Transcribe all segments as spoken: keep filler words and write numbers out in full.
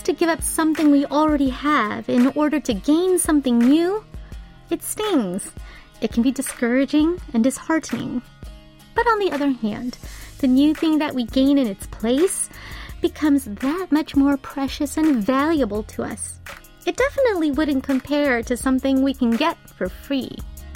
to give up something we already have in order to gain something new, it stings. It can be discouraging and disheartening. But on the other hand, the new thing that we gain in its place becomes that much more precious and valuable to us. It definitely wouldn't compare to something we can get for free.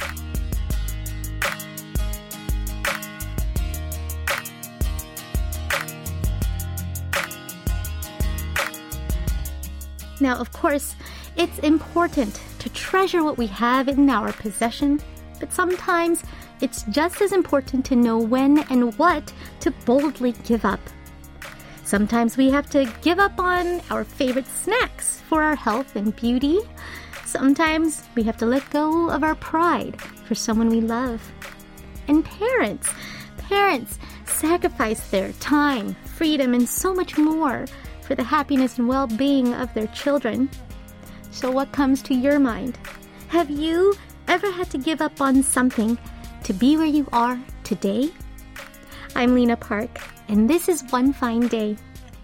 Now, of course, it's important to treasure what we have in our possession, but sometimes it's just as important to know when and what to boldly give up. Sometimes we have to give up on our favorite snacks for our health and beauty. Sometimes we have to let go of our pride for someone we love. And parents, parents sacrifice their time, freedom, and so much more for the happiness and well-being of their children. So what comes to your mind? Have you ever had to give up on something to be where you are today? I'm Lena Park, and this is One Fine Day.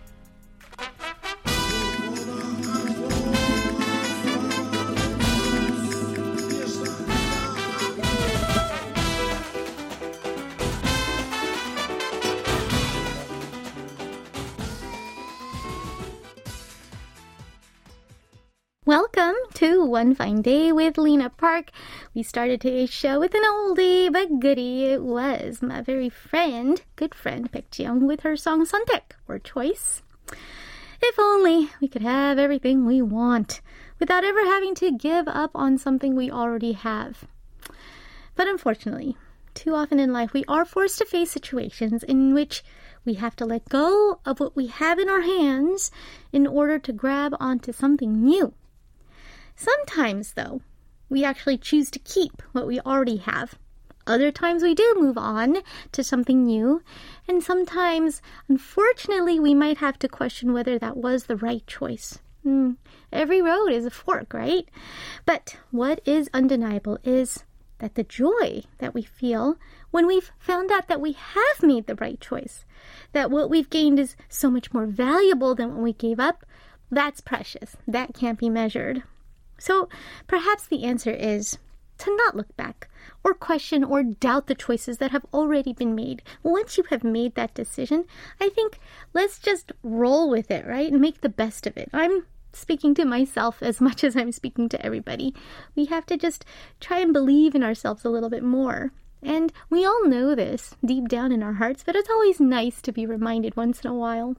Welcome to One Fine Day with Lena Park. We started today's show with an oldie but goodie. It was my very friend, good friend, Baek Ji-young with her song 선택, or Choice. If only we could have everything we want without ever having to give up on something we already have. But unfortunately, too often in life we are forced to face situations in which we have to let go of what we have in our hands in order to grab onto something new. Sometimes, though, we actually choose to keep what we already have. Other times we do move on to something new, and sometimes, unfortunately, we might have to question whether that was the right choice. Mm, every road is a fork, right? But what is undeniable is that the joy that we feel when we've found out that we have made the right choice, that what we've gained is so much more valuable than what we gave up, that's precious. That can't be measured. So perhaps the answer is to not look back or question or doubt the choices that have already been made. Once you have made that decision, I think let's just roll with it, right? And make the best of it. I'm speaking to myself as much as I'm speaking to everybody. We have to just try and believe in ourselves a little bit more. And we all know this deep down in our hearts, but it's always nice to be reminded once in a while.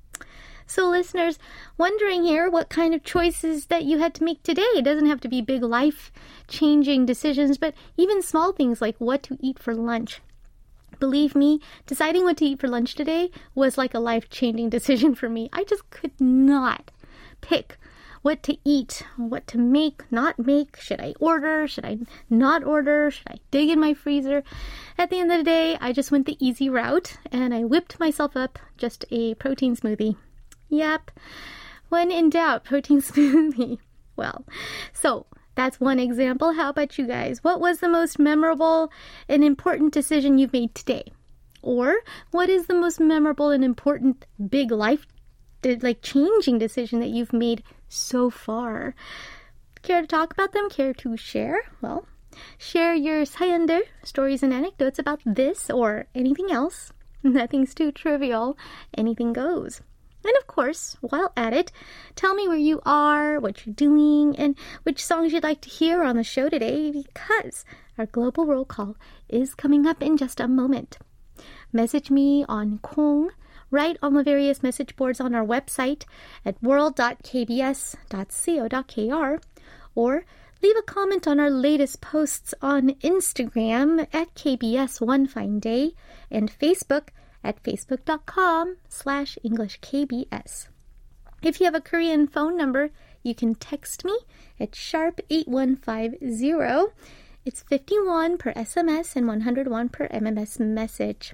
So listeners, wondering here what kind of choices that you had to make today. It doesn't have to be big life-changing decisions, but even small things like what to eat for lunch. Believe me, deciding what to eat for lunch today was like a life-changing decision for me. I just could not pick what to eat, what to make, not make. Should I order? Should I not order? Should I dig in my freezer? At the end of the day, I just went the easy route, and I whipped myself up just a protein smoothie. Yep. When in doubt, protein smoothie. Well, so that's one example. How about you guys? What was the most memorable and important decision you've made today? Or what is the most memorable and important big life, like changing decision that you've made so far? Care to talk about them? Care to share? Well, share your 사연들, stories and anecdotes about this or anything else. Nothing's too trivial. Anything goes. And of course, while at it, tell me where you are, what you're doing, and which songs you'd like to hear on the show today, because our global roll call is coming up in just a moment. Message me on Kong, write on the various message boards on our website at world dot k b s dot co dot k r, or leave a comment on our latest posts on Instagram at K B S One Fine Day and Facebook at facebook.com slash English KBS. If you have a Korean phone number, you can text me at sharp eight one five zero. It's fifty-one per S M S and one hundred one per M M S message.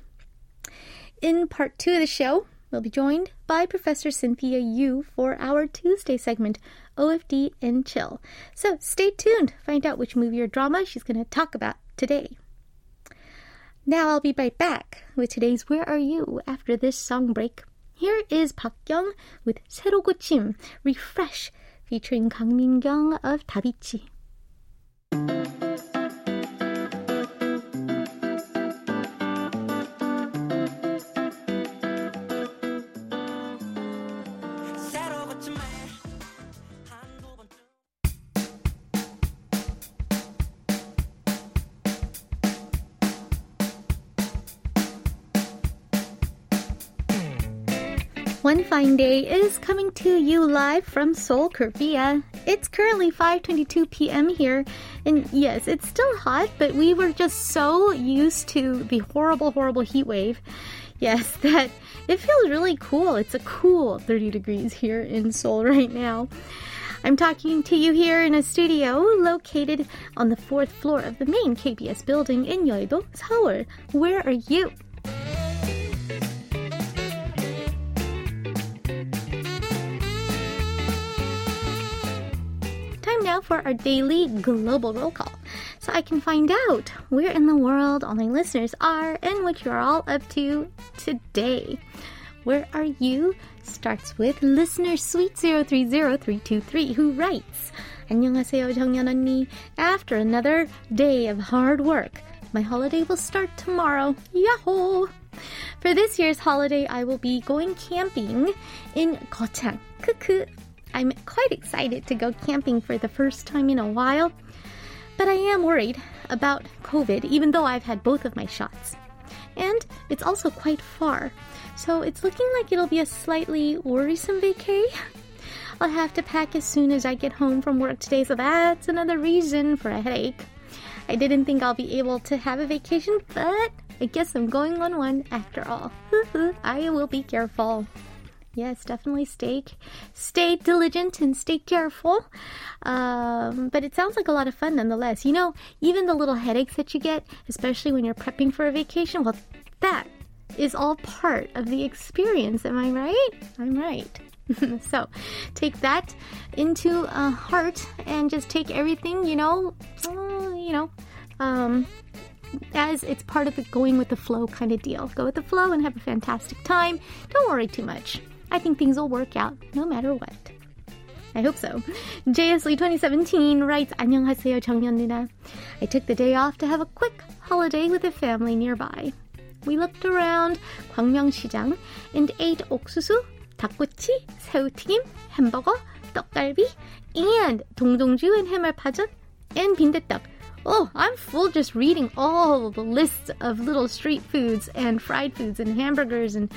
In part two of the show, we'll be joined by Professor Cynthia Yu for our Tuesday segment, O F D and Chill. So stay tuned. Find out which movie or drama she's going to talk about today. Now I'll be right back with today's Where Are You after this song break. Here is 박경 with 새로 고침, Refresh, featuring 강민경 of 다비치. One Fine Day is coming to you live from Seoul, Korea. It's currently five twenty-two p.m. here, and yes, it's still hot, but we were just so used to the horrible, horrible heat wave, yes, that it feels really cool. It's a cool thirty degrees here in Seoul right now. I'm talking to you here in a studio located on the fourth floor of the main K B S building in Yeouido, Seoul. Where are you? Now for our daily global roll call, so I can find out where in the world all my listeners are and what you're all up to today. Where are you? Starts with listener sweet zero three zero three two three, who writes, 안녕하세요 정연 언니. After another day of hard work, my holiday will start tomorrow. Yahoo! For this year's holiday, I will be going camping in Gochang. Kuku. I'm quite excited to go camping for the first time in a while, but I am worried about COVID, even though I've had both of my shots. And it's also quite far, so it's looking like it'll be a slightly worrisome vacay. I'll have to pack as soon as I get home from work today, so that's another reason for a headache. I didn't think I'll be able to have a vacation, but I guess I'm going on one after all. I will be careful. Yes, definitely stay, stay diligent and stay careful. Um, but it sounds like a lot of fun nonetheless. You know, even the little headaches that you get, especially when you're prepping for a vacation, well, that is all part of the experience. Am I right? I'm right. So take that into uh, heart and just take everything, you know, uh, you know, um, as it's part of the going with the flow kind of deal. Go with the flow and have a fantastic time. Don't worry too much. I think things will work out no matter what. I hope so. J S Lee twenty seventeen writes, 안녕하세요 정연 누나. I took the day off to have a quick holiday with the family nearby. We looked around 광명시장 and ate 옥수수, 닭꼬치, 새우튀김, 햄버거, 떡갈비, and 동동주 and 해물파전, and 빈대떡. Oh, I'm full just reading all the lists of little street foods and fried foods and hamburgers and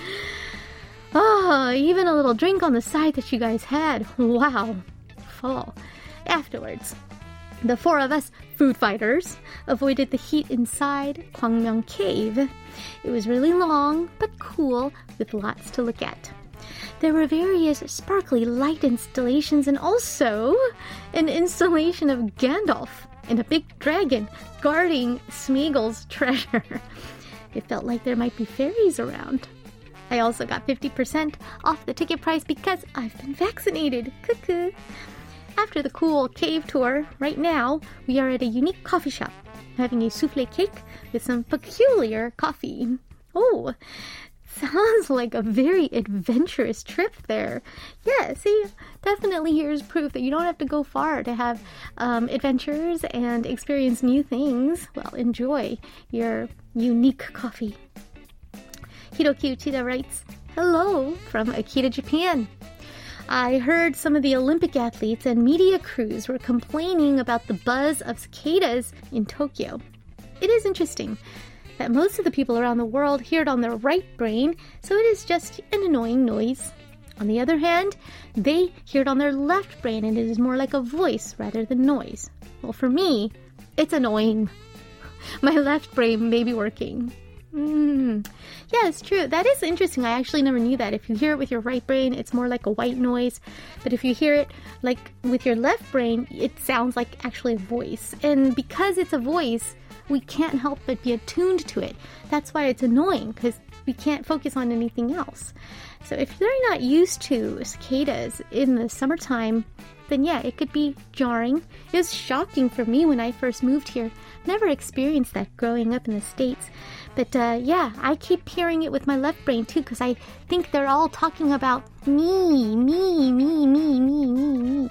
oh, even a little drink on the side that you guys had. Wow. Full. Afterwards, the four of us food fighters avoided the heat inside Gwangmyeong Cave. It was really long but cool with lots to look at. There were various sparkly light installations and also an installation of Gandalf and a big dragon guarding Smeagol's treasure. It felt like there might be fairies around. I also got fifty percent off the ticket price because I've been vaccinated. Cuckoo. After the cool cave tour, right now, we are at a unique coffee shop, having a souffle cake with some peculiar coffee. Oh, sounds like a very adventurous trip there. Yeah, see, definitely here's proof that you don't have to go far to have um, adventures and experience new things. Well, enjoy your unique coffee. Hiroki Uchida writes, hello from Akita, Japan. I heard some of the Olympic athletes and media crews were complaining about the buzz of cicadas in Tokyo. It is interesting that most of the people around the world hear it on their right brain, so it is just an annoying noise. On the other hand, they hear it on their left brain, and it is more like a voice rather than noise. Well, for me, it's annoying. My left brain may be working. Mm. Yeah, it's true. That is interesting. I actually never knew that. If you hear it with your right brain, it's more like a white noise. But if you hear it like with your left brain, it sounds like actually a voice. And because it's a voice, we can't help but be attuned to it. That's why it's annoying, because we can't focus on anything else. So if they're not used to cicadas in the summertime, then yeah, it could be jarring. It was shocking for me when I first moved here. Never experienced that growing up in the States. But uh, yeah, I keep hearing it with my left brain too, because I think they're all talking about me, me, me, me, me, me, me.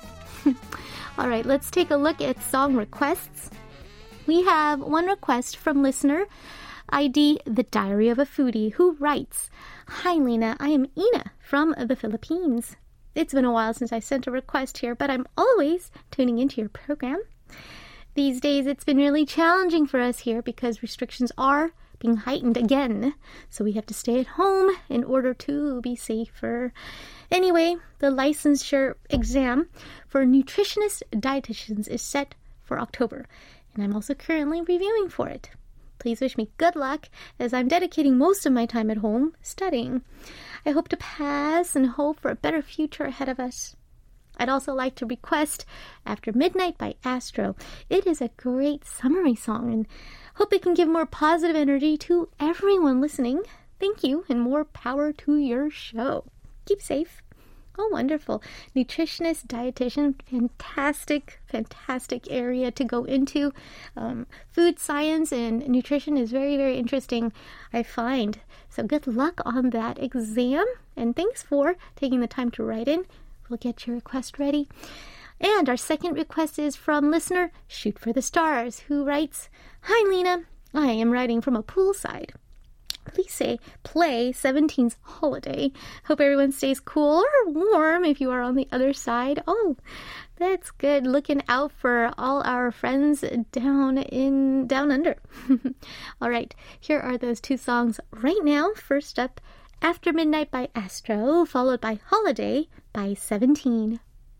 All right, let's take a look at song requests. We have one request from listener I D The Diary of a Foodie, who writes, "Hi Lena, I am Ina from the Philippines. It's been a while since I sent a request here, but I'm always tuning into your program. These days it's been really challenging for us here because restrictions are being heightened again, so we have to stay at home in order to be safer. Anyway, the licensure exam for nutritionist dietitians is set for October, and I'm also currently reviewing for it. Please wish me good luck, as I'm dedicating most of my time at home studying. I hope to pass and hope for a better future ahead of us." I'd also like to request After Midnight by Astro. It is a great summary song, and hope it can give more positive energy to everyone listening. Thank you, and more power to your show. Keep safe. Oh, wonderful. Nutritionist, dietitian, fantastic, fantastic area to go into. Um, food science and nutrition is very, very interesting, I find. So good luck on that exam, and thanks for taking the time to write in. We'll get your request ready. And our second request is from listener Shoot for the Stars, who writes, "Hi Lena, I am writing from a poolside. Please say play seventeen's Holiday. Hope everyone stays cool or warm if you are on the other side." Oh, that's good. Looking out for all our friends down in down under. All right, here are those two songs right now. First up, After Midnight by Astro, followed by Holiday by seventeen.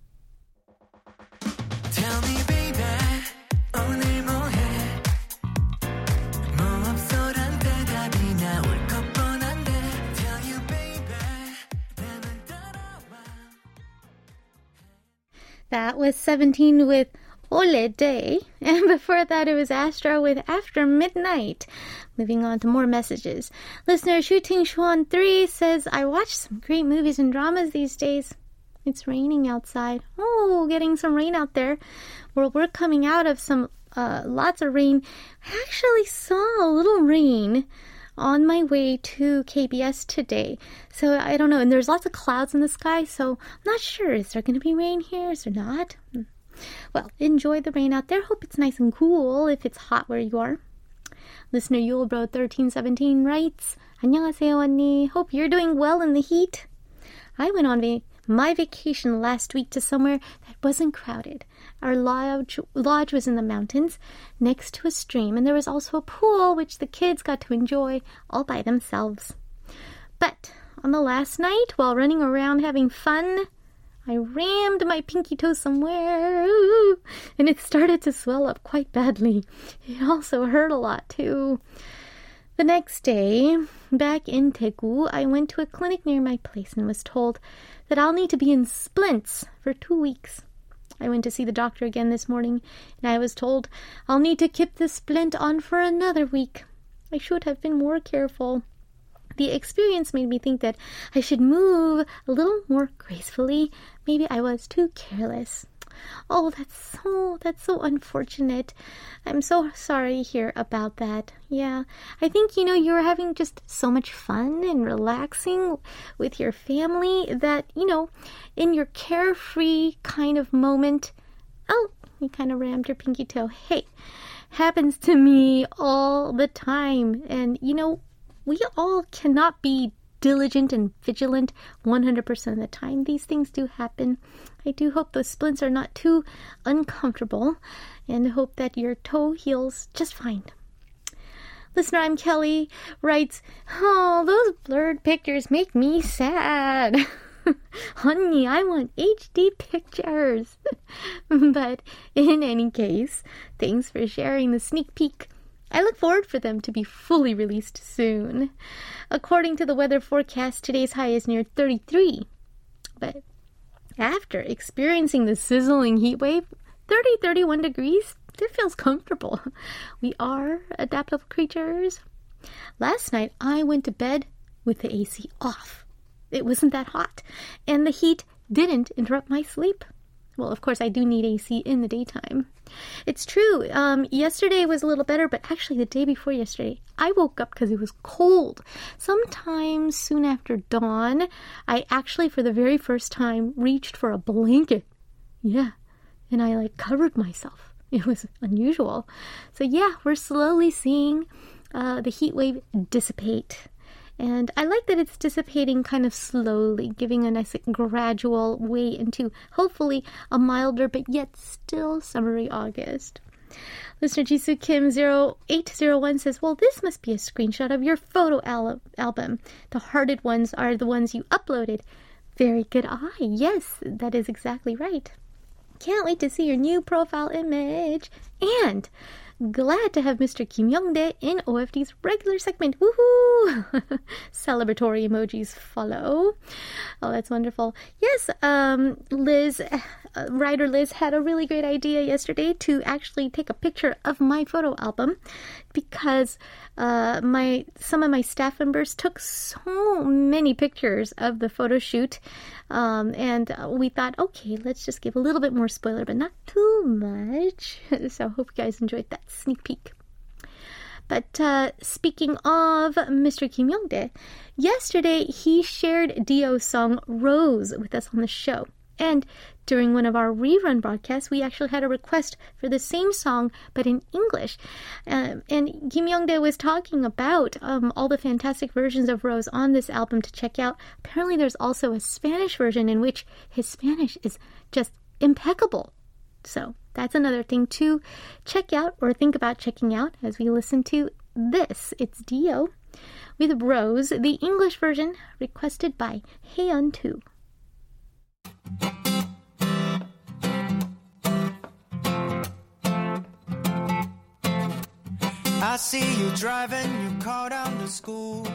Tell me, baby, 오늘 뭐해? 뭐 없어란 대답이 나올 것 뻔한데. Tell you, baby, 나만 따라와. That was seventeen with Holiday, and before that it was Astro with After Midnight. Moving on to more messages. Listener Shooting Shuan three says, "I watch some great movies and dramas these days. It's raining outside." Oh, getting some rain out there. Well, we're coming out of some uh, lots of rain. I actually saw a little rain on my way to K B S today. So I don't know. And there's lots of clouds in the sky, so I'm not sure. Is there going to be rain here? Is there not? Well, enjoy the rain out there. Hope it's nice and cool if it's hot where you are. Listener Yulebro thirteen seventeen writes, "안녕하세요, 언니. Hope you're doing well in the heat. I went on va- my vacation last week to somewhere that wasn't crowded. Our lodge, lodge was in the mountains next to a stream, and there was also a pool which the kids got to enjoy all by themselves. But on the last night, while running around having fun, I rammed my pinky toe somewhere, ooh, and it started to swell up quite badly. It also hurt a lot, too. The next day, back in Daegu, I went to a clinic near my place and was told that I'll need to be in splints for two weeks. I went to see the doctor again this morning, and I was told I'll need to keep the splint on for another week. I should have been more careful. The experience made me think that I should move a little more gracefully. Maybe I was too careless. Oh, that's so, that's so unfortunate. I'm so sorry to hear about that. Yeah, I think, you know, you're having just so much fun and relaxing with your family that, you know, in your carefree kind of moment, oh, you kind of rammed your pinky toe. Hey, happens to me all the time. And, you know, we all cannot be diligent and vigilant one hundred percent of the time. These things do happen. I do hope those splints are not too uncomfortable, and hope that your toe heals just fine. Listener, I'm Kelly, writes, "Oh, those blurred pictures make me sad. Honey, I want H D pictures." But in any case, thanks for sharing the sneak peek. I look forward for them to be fully released soon. According to the weather forecast, today's high is near thirty-three. But after experiencing the sizzling heat wave, thirty, thirty-one degrees, it feels comfortable. We are adaptable creatures. Last night, I went to bed with the A C off. It wasn't that hot, and the heat didn't interrupt my sleep. Well, of course, I do need A C in the daytime. It's true. Um, yesterday was a little better, but actually the day before yesterday, I woke up because it was cold. Sometime soon after dawn, I actually, for the very first time, reached for a blanket. Yeah, and I, like, covered myself. It was unusual. So, yeah, we're slowly seeing uh, the heat wave dissipate. And I like that it's dissipating kind of slowly, giving a nice gradual way into, hopefully, a milder but yet still summery August. Listener Jisoo Kim zero eight zero one says, well, this must be a screenshot of your photo al- album. The hearted ones are the ones you uploaded. Very good eye. Yes, that is exactly right. Can't wait to see your new profile image. And glad to have Mister Kim Young-dae in O F D's regular segment. Woohoo! Celebratory emojis follow. Oh, that's wonderful. Yes, um, Liz, uh, writer Liz had a really great idea yesterday to actually take a picture of my photo album because uh, my some of my staff members took so many pictures of the photo shoot. Um, and uh, we thought, okay, let's just give a little bit more spoiler, but not too much. So I hope you guys enjoyed that sneak peek. But uh, speaking of Mister Kim Young-dae, yesterday he shared Dio's song Rose with us on the show. And during one of our rerun broadcasts, we actually had a request for the same song, but in English. Um, and Kim Young-dae was talking about um, all the fantastic versions of Rose on this album to check out. Apparently there's also a Spanish version in which his Spanish is just impeccable. So that's another thing to check out or think about checking out as we listen to this. It's Dio with Rose, the English version requested by Haeyeon too. I see you driving your car down to school.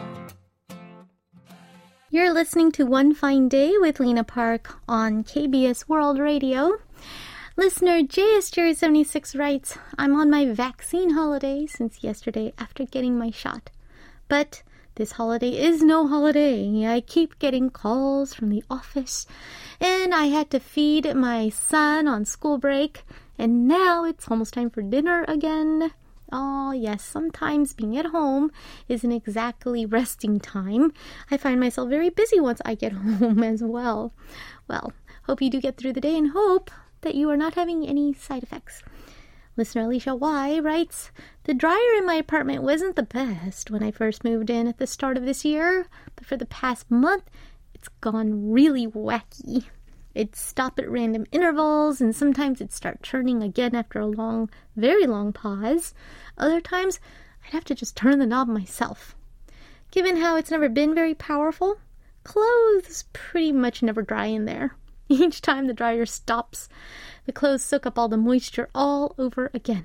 You're listening to One Fine Day with Lena Park on K B S World Radio. Listener J S Jerry seventy-six writes, I'm on my vaccine holiday since yesterday after getting my shot. But this holiday is no holiday. I keep getting calls from the office, and I had to feed my son on school break, and now it's almost time for dinner again. Oh, yes, sometimes being at home isn't exactly resting time. I find myself very busy once I get home as well. Well, hope you do get through the day and hope that you are not having any side effects. Listener Alicia Y writes, the dryer in my apartment wasn't the best when I first moved in at the start of this year, but for the past month, it's gone really wacky. It'd stop at random intervals, and sometimes it'd start turning again after a long, very long pause. Other times, I'd have to just turn the knob myself. Given how it's never been very powerful, clothes pretty much never dry in there. Each time the dryer stops, the clothes soak up all the moisture all over again.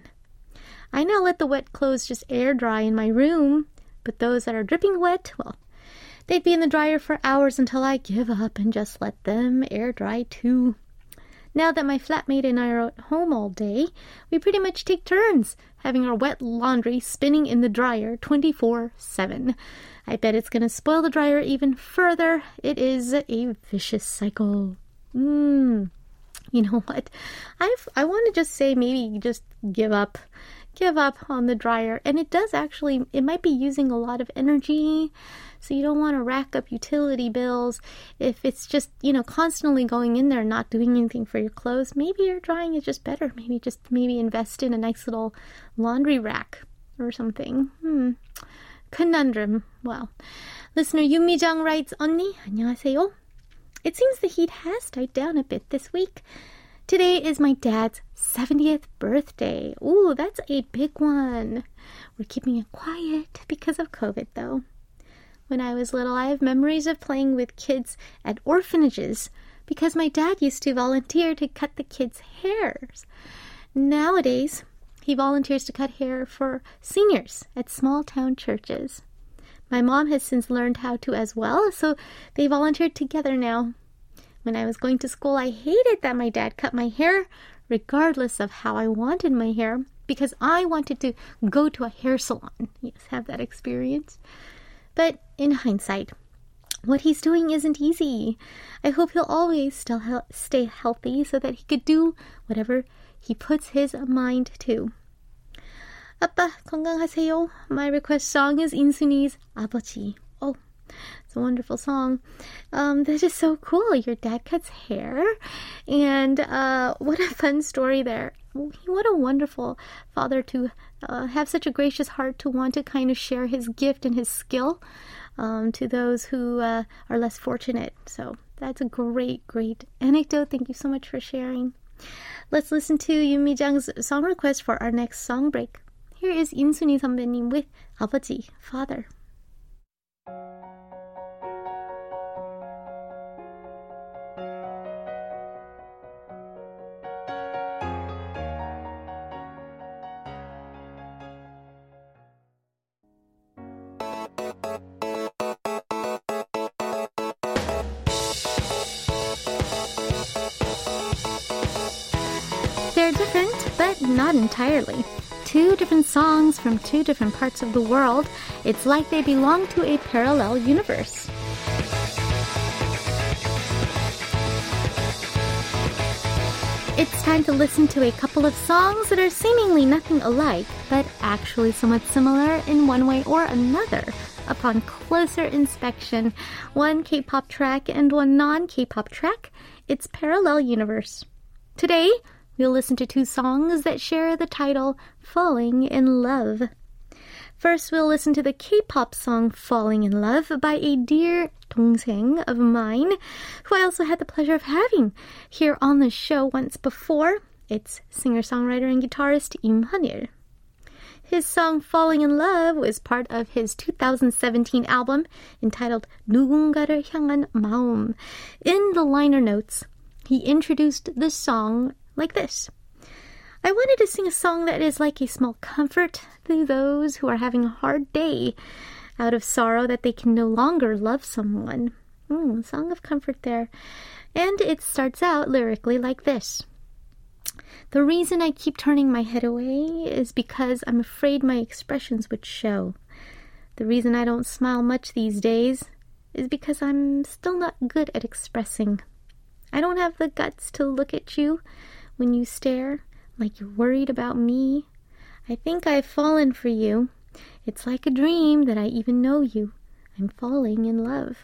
I now let the wet clothes just air dry in my room, but those that are dripping wet, well, they'd be in the dryer for hours until I give up and just let them air dry too. Now that my flatmate and I are at home all day, we pretty much take turns having our wet laundry spinning in the dryer twenty-four seven. I bet it's going to spoil the dryer even further. It is a vicious cycle. Mmm. You know what? I've, I want to just say maybe just give up. Give up on the dryer. And it does actually, it might be using a lot of energy. So you don't want to rack up utility bills. If it's just, you know, constantly going in there and not doing anything for your clothes, maybe your drying is just better. Maybe just maybe invest in a nice little laundry rack or something. Hmm. Conundrum. Well, listener Yumi-jang writes, 언니, 안녕하세요. It seems the heat has died down a bit this week. Today is my dad's seventieth birthday. Ooh, that's a big one. We're keeping it quiet because of COVID, though. When I was little, I have memories of playing with kids at orphanages because my dad used to volunteer to cut the kids' hairs. Nowadays, he volunteers to cut hair for seniors at small-town churches. My mom has since learned how to as well, so they volunteered together now. When I was going to school, I hated that my dad cut my hair, regardless of how I wanted my hair, because I wanted to go to a hair salon. Yes, have that experience. But in hindsight, what he's doing isn't easy. I hope he'll always still he- stay healthy so that he could do whatever he puts his mind to. 아빠, 건강하세요. My request song is 인순이's 아버지. Oh, it's a wonderful song. Um, that is so cool. Your dad cuts hair. And uh, what a fun story there. What a wonderful father to uh, have such a gracious heart to want to kind of share his gift and his skill um, to those who uh, are less fortunate. So that's a great, great anecdote. Thank you so much for sharing. Let's listen to Yoon Mi-jung's song request for our next song break. Here is 인순이 선배님 with 아버지, father. They're different, but not entirely. Two different songs from two different parts of the world. It's like they belong to a parallel universe. It's time to listen to a couple of songs that are seemingly nothing alike, but actually somewhat similar in one way or another. Upon closer inspection, one K-pop track and one non-K-pop track, it's parallel universe. Today, we'll listen to two songs that share the title Falling in Love. First, we'll listen to the K-pop song Falling in Love by a dear 동생 of mine, who I also had the pleasure of having here on the show once before. It's singer-songwriter and guitarist Im Han-il. His song Falling in Love was part of his two thousand seventeen album entitled 누군가를 향한 마음. In the liner notes, he introduced the song like this. I wanted to sing a song that is like a small comfort to those who are having a hard day out of sorrow that they can no longer love someone. Mm, song of comfort there. And it starts out lyrically like this. The reason I keep turning my head away is because I'm afraid my expressions would show. The reason I don't smile much these days is because I'm still not good at expressing. I don't have the guts to look at you when you stare, like you're worried about me. I think I've fallen for you. It's like a dream that I even know you. I'm falling in love.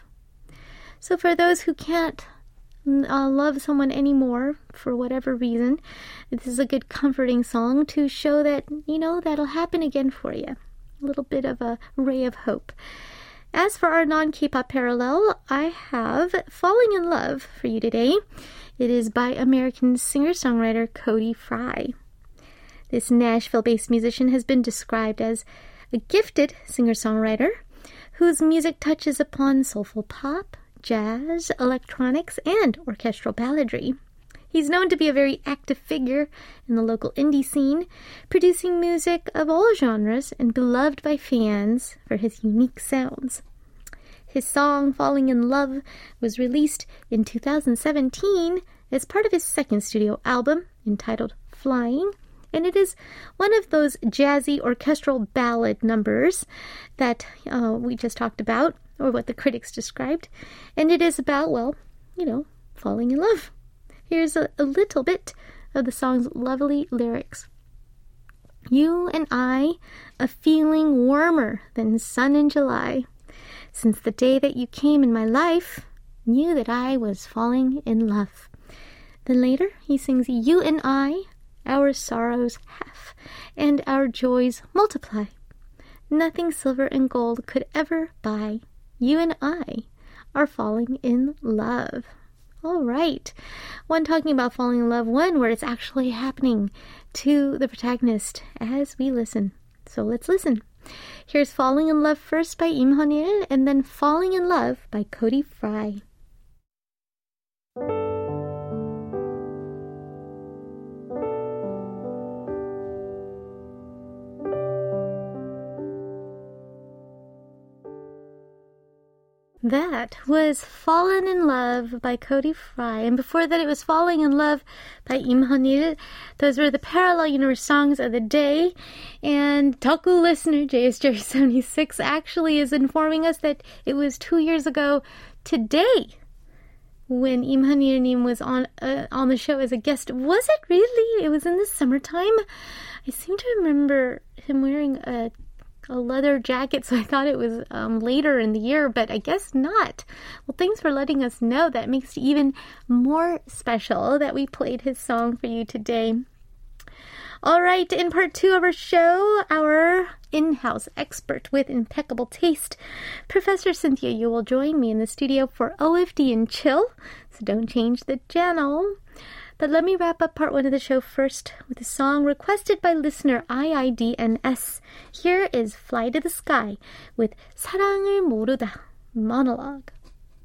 So for those who can't uh, love someone anymore, for whatever reason, this is a good comforting song to show that, you know, that'll happen again for you. A little bit of a ray of hope. As for our non-K-pop parallel, I have Falling in Love for you today. It is by American singer-songwriter Cody Fry. This Nashville-based musician has been described as a gifted singer-songwriter whose music touches upon soulful pop, jazz, electronics, and orchestral balladry. He's known to be a very active figure in the local indie scene, producing music of all genres and beloved by fans for his unique sounds. His song, Falling in Love, was released in two thousand seventeen as part of his second studio album entitled Flying, and it is one of those jazzy orchestral ballad numbers that uh, we just talked about, or what the critics described, and it is about, well, you know, falling in love. Here's a, a little bit of the song's lovely lyrics. You and I, a feeling warmer than sun in July. Since the day that you came in my life, knew that I was falling in love. Then later, he sings, you and I, our sorrows half, and our joys multiply. Nothing silver and gold could ever buy. You and I are falling in love. All right. One talking about falling in love, one where it's actually happening to the protagonist as we listen. So let's listen. Here's Falling in Love first by Im Han-il, and then Falling in Love by Cody Fry. That was Fallen in Love by Cody Fry. And before that, it was Falling in Love by Im Hanil. Those were the Parallel Universe songs of the day. And Taku listener J S Jerry seventy-six actually is informing us that it was two years ago today when Im Hanil was on uh, on the show as a guest. Was it really? It was in the summertime? I seem to remember him wearing a a leather jacket, so I thought it was um, later in the year, but I guess not. Well, thanks for letting us know. That makes it even more special that we played his song for you today. All right, in part two of our show, our in-house expert with impeccable taste, Professor Cynthia Yu, will join me in the studio for O F D and Chill, so don't change the channel. But let me wrap up part one of the show first with a song requested by listener I I D N S. Here is Fly to the Sky with 사랑을 모르다 monologue.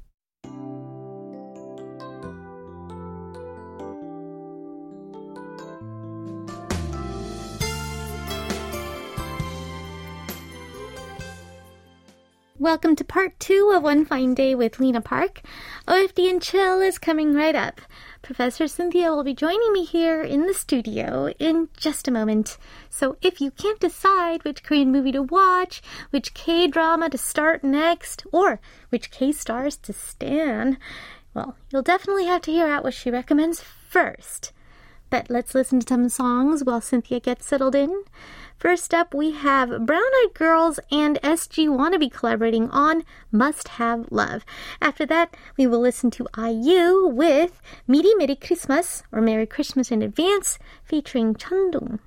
Welcome to part two of One Fine Day with Lena Park. O F D and Chill is coming right up. Professor Cynthia will be joining me here in the studio in just a moment. So if you can't decide which Korean movie to watch, which K-drama to start next, or which K-stars to stan, well, you'll definitely have to hear out what she recommends first. But let's listen to some songs while Cynthia gets settled in. First up, we have Brown Eyed Girls and S G Wannabe collaborating on Must Have Love. After that, we will listen to I U with Miri Merry Christmas, or Merry Christmas in Advance, featuring Chandong.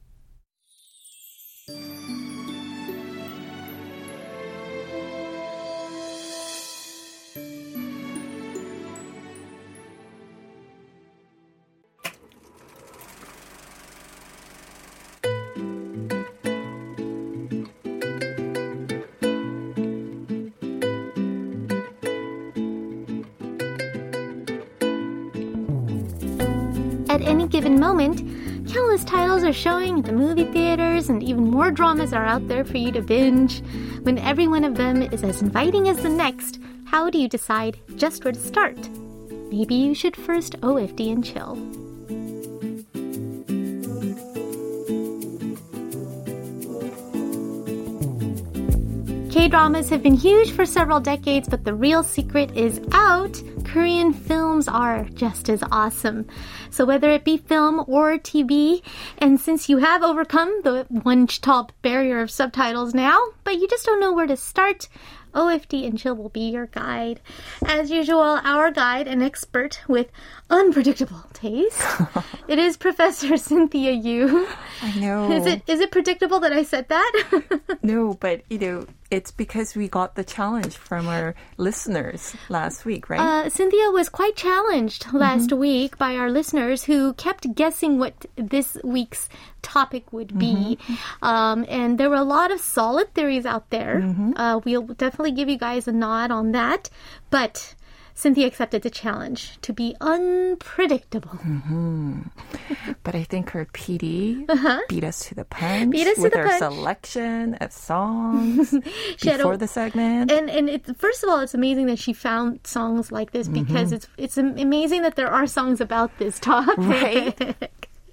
At any given moment, countless titles are showing at the movie theaters, and even more dramas are out there for you to binge. When every one of them is as inviting as the next, how do you decide just where to start? Maybe you should first O F D and chill. K-dramas have been huge for several decades, but the real secret is out. Korean films are just as awesome. So whether it be film or T V, and since you have overcome the one tall barrier of subtitles now, but you just don't know where to start, O F D and Chill will be your guide. As usual, our guide and expert with unpredictable taste. It is Professor Cynthia Yu. I know. Is it is it predictable that I said that? No, but you know, it's because we got the challenge from our listeners last week, right? Uh, Cynthia was quite challenged last mm-hmm. week by our listeners who kept guessing what this week's topic would be. Mm-hmm. Um, and there were a lot of solid theories out there. Mm-hmm. Uh, we'll definitely give you guys a nod on that. But Cynthia accepted the challenge to be unpredictable. Mm-hmm. But I think her P D uh-huh. beat us to the punch beat us with to the her punch. selection of songs before a, the segment. And and it, first of all, it's amazing that she found songs like this because mm-hmm. it's it's amazing that there are songs about this topic. Right?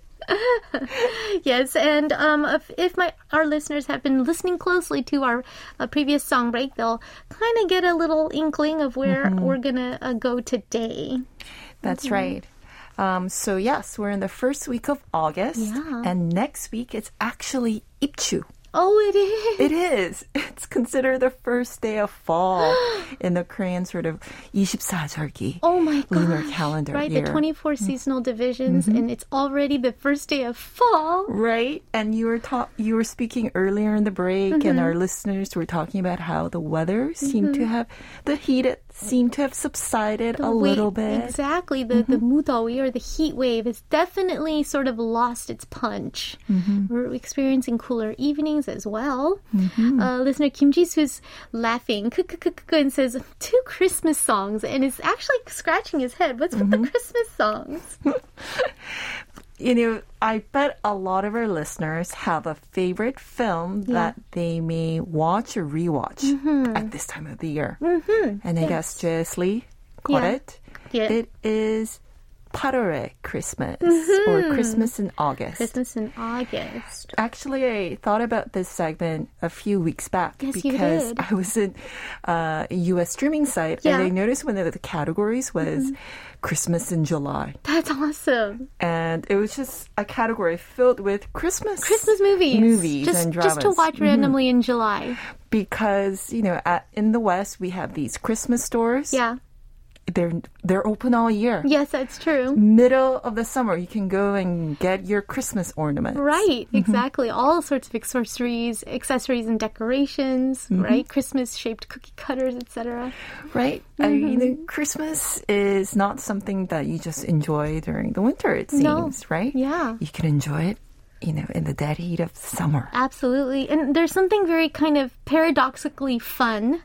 Yes, and um, if, if my our listeners have been listening closely to our uh, previous song break, they'll kind of get a little inkling of where mm-hmm. we're going to uh, go today. That's mm-hmm. right. Um, so yes, we're in the first week of August, yeah. and next week it's actually 입추. Oh, it is. It is. It's considered the first day of fall in the Korean sort of 이십사 절기 oh my gosh. lunar calendar right, year. the twenty-four seasonal divisions, mm-hmm. and it's already the first day of fall. Right, and you were ta- you were speaking earlier in the break, mm-hmm. and our listeners were talking about how the weather seemed mm-hmm. to have the heat it seemed to have subsided the a wait, little bit. Exactly, the mm-hmm. the mudawi or the heat wave has definitely sort of lost its punch. Mm-hmm. We're experiencing cooler evenings as well. Mm-hmm. Uh, listener Kim Jisoo's laughing and says two Christmas songs, and is actually scratching his head. What's with mm-hmm. the Christmas songs? you know, I bet a lot of our listeners have a favorite film Yeah. that they may watch or rewatch Mm-hmm. at this time of the year. Mm-hmm. And I Yes. guess Jessie got Yeah. it. Yeah. It is 팔월의 Christmas or Christmas in August. Christmas in August. Actually, I thought about this segment a few weeks back Yes, you because did. I was in uh, a U S streaming site Yeah. and I noticed one of the categories was Christmas in July. That's awesome. And it was just a category filled with Christmas Christmas movies. movies just, and dramas. Just to watch randomly in July. Because, you know, at, in the West, we have these Christmas stores. Yeah. They're, they're open all year. Yes, that's true. Middle of the summer, you can go and get your Christmas ornaments. Right, exactly. All sorts of accessories, accessories and decorations, right? Christmas-shaped cookie cutters, et cetera. Right? I mean, you know, Christmas is not something that you just enjoy during the winter, it seems, No. right? Yeah. You can enjoy it, you know, in the dead heat of summer. Absolutely. And there's something very kind of paradoxically fun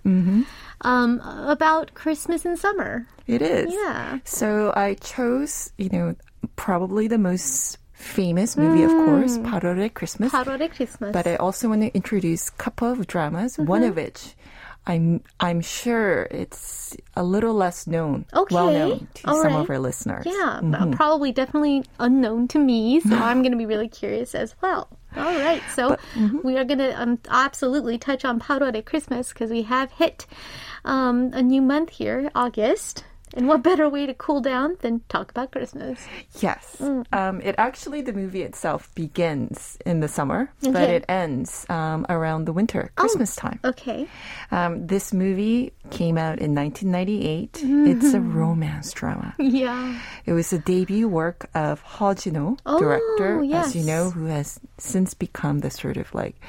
um, about Christmas in summer. It is. Yeah. So I chose, you know, probably the most famous movie, of course, 팔월의 Christmas. 팔월의 Christmas. But I also want to introduce a couple of dramas, one of which I'm I'm sure it's a little less known, Okay. well known to All some right. of our listeners. Yeah, but probably definitely unknown to me, so I'm going to be really curious as well. All right, so we are going to um, absolutely touch on 팔월의 Christmas because we have hit um, a new month here, August. And what better way to cool down than talk about Christmas? Yes. Um, it actually, the movie itself begins in the summer, but Okay. it ends um, around the winter, Christmas time. Okay. Um, this movie came out in nineteen ninety-eight. It's a romance drama. Yeah. It was the debut work of Ho Jin-ho, Oh, director, as you yes. know, who has since become the sort of like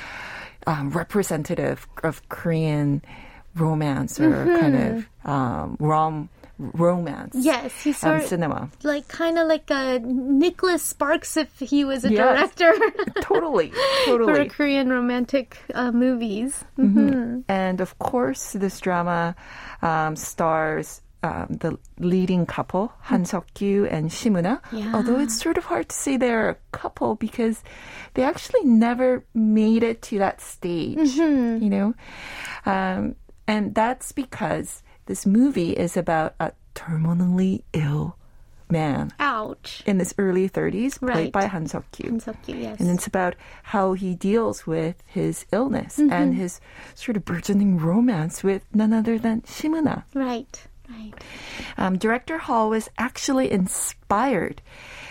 um, representative of Korean romance or kind of um, rom romance Yes, he's um, sort of cinema. like kind of like a Nicholas Sparks if he was a Yes. director Totally, for totally. Korean romantic uh, movies. Mm-hmm. And of course, this drama um, stars um, the leading couple, Han Seok-kyu and Shimuna. Yeah. Although it's sort of hard to say they're a couple because they actually never made it to that stage, you know? Um, and that's because this movie is about a terminally ill man Ouch. in his early thirties, played Right. by Han Seok-kyu. Han Seok-kyu, yes. And it's about how he deals with his illness and his sort of burgeoning romance with none other than Shimuna. Right, right. Um, Director Hall was actually inspired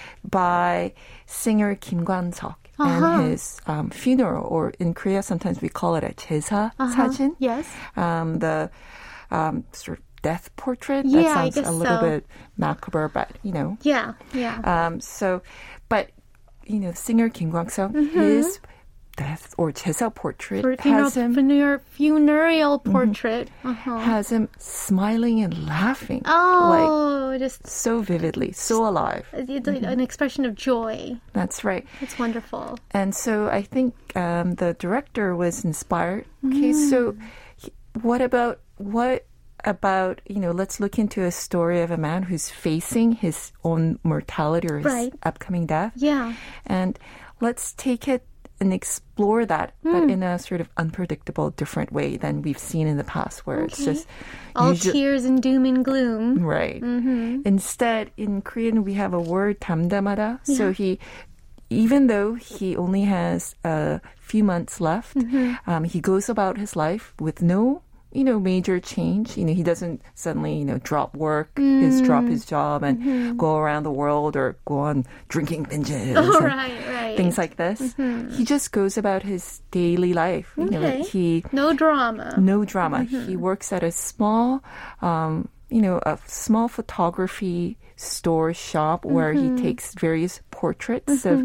by singer Kim Kwan-seok Uh-huh. and his um, funeral, or in Korea sometimes we call it a 제사 사진. Yes. Um, the um, sort of death portrait. Yeah, I that sounds guess a little so. bit macabre, but you know. Yeah, yeah. Um, so, but you know, singer Kim Kwang-seok, Mm-hmm. his death or 제사 portrait For funeral, has him funeral, funereal portrait. Uh-huh. has him smiling and laughing, like Oh, just so vividly, so alive. it's like an expression of joy. That's right. It's wonderful. And so I think um, the director was inspired. Okay, Mm. so he- what about what about you know? Let's look into a story of a man who's facing his own mortality or his Right. upcoming death. Yeah. And let's take it and explore that, Hmm. but in a sort of unpredictable, different way than we've seen in the past, where it's Okay. just All usu- tears and doom and gloom. right. Mm-hmm. Instead, in Korean, we have a word 담담하다. So he, even though he only has a few months left, Mm-hmm. um, he goes about his life with no, you know, major change. You know, he doesn't suddenly, you know, drop work, his drop his job, and Mm-hmm. go around the world or go on drinking binges. Oh, and right, right. Things like this. He just goes about his daily life. You know, Okay. he No drama. no drama. He works at a small, um, you know, a small photography store shop where he takes various portraits of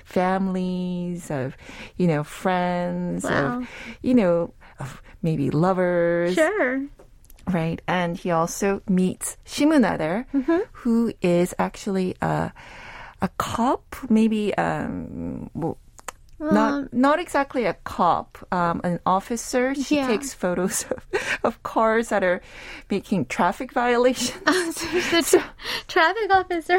families, of, you know, friends, Wow. of, you know, of maybe lovers. Sure. Right. And he also meets Shimuna there, who is actually a, a cop, maybe, um, well, not not exactly a cop, um, an officer. She Yeah. takes photos of, of cars that are making traffic violations. the tra- traffic officer.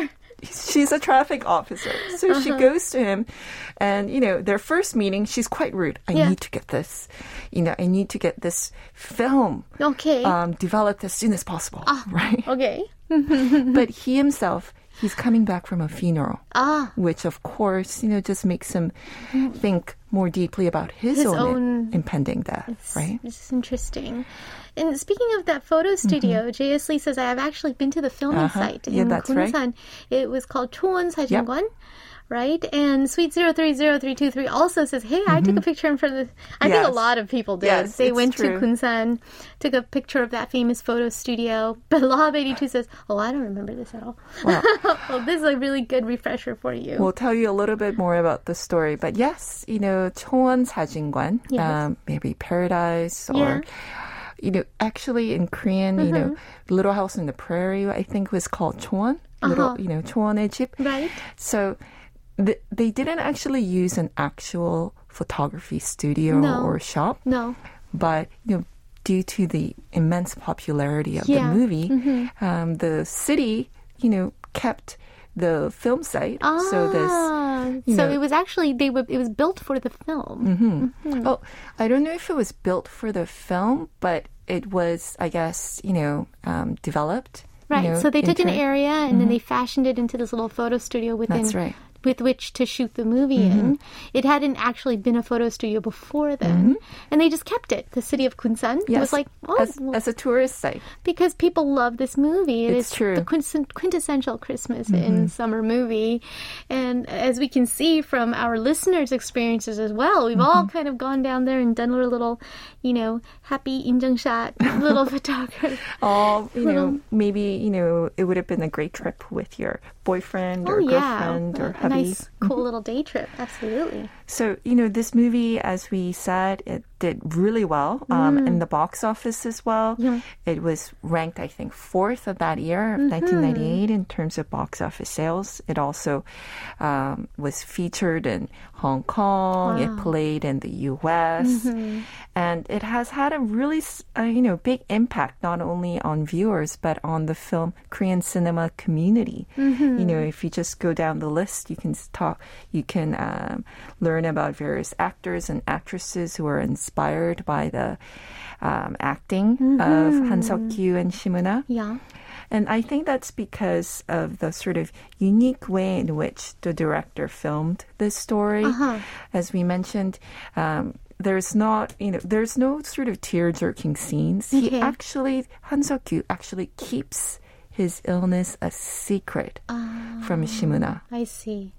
she's a traffic officer. So she goes to him and, you know, their first meeting, she's quite rude. I Yeah. need to get this, you know, I need to get this film Okay. um, developed as soon as possible, right? Okay. But he himself, he's coming back from a funeral, Ah. which of course, you know, just makes him think more deeply about his, His own, own- impending death, right? This is interesting. And speaking of that photo studio, J S Lee says I've actually been to the filming Mm-hmm. Uh-huh. site Yeah, in that's right. Kunsan. It was called Cho원 사진관. Right? And Sweet zero three zero three two three also says, hey, I took a picture in front of the... I think a Yes. lot of people did. Yes, they it's went true. to Kunsan, took a picture of that famous photo studio. But Lahab eighty-two says, oh, I don't remember this at all. Well, well, this is a really good refresher for you. we'll tell you a little bit more about the story. But yes, you know, 초원 사진관, Yes. um, maybe paradise or... Yeah. You know, actually in Korean, you know, Little House on the Prairie, I think was called 초원. Little, Uh-huh. you know, 초원의 집. Right? So th- they didn't actually use an actual photography studio No. or shop, No. but you know, due to the immense popularity of Yeah. the movie, um, the city, you know, kept the film site. Ah, So this, you so know- it was actually they were it was built for the film. Mm-hmm. oh, I don't know if it was built for the film, but it was, I guess, you know, um, developed. you Right. know, So they took an into it. area and then they fashioned it into this little photo studio within That's right. with which to shoot the movie in. It hadn't actually been a photo studio before then, and they just kept it. The city of Kunsan Yes, was like, oh, as, well, as a tourist site. because people love this movie. It It's is true. the quintes- quintessential Christmas in summer movie. And as we can see from our listeners' experiences as well, we've all kind of gone down there and done our little, you know, happy injung shot, little photography. Oh, you know, Little- maybe, you know, it would have been a great trip with your boyfriend Oh, or yeah. girlfriend or A hubby. nice, cool little day trip. Absolutely. So, you know, this movie, as we said, it did really well um, in the box office as well. Mm. Yeah. It was ranked, I think, fourth of that year, Mm-hmm. nineteen ninety-eight, in terms of box office sales. It also um, was featured in Hong Kong. It played in the U S. Mm-hmm. And it has had a really, s- uh, you know, big impact not only on viewers, but on the film Korean cinema community. Mm-hmm. You know, if you just go down the list, you can talk, you can um, learn about various actors and actresses who are inspired by the um, acting of Han Seok-kyu and Shimuna. Yeah. And I think that's because of the sort of unique way in which the director filmed this story. Uh-huh. As we mentioned, um, there's not, you know, there's no sort of tear-jerking scenes. He Okay. actually, Han Seok-kyu actually keeps his illness a secret from Shimuna. I see.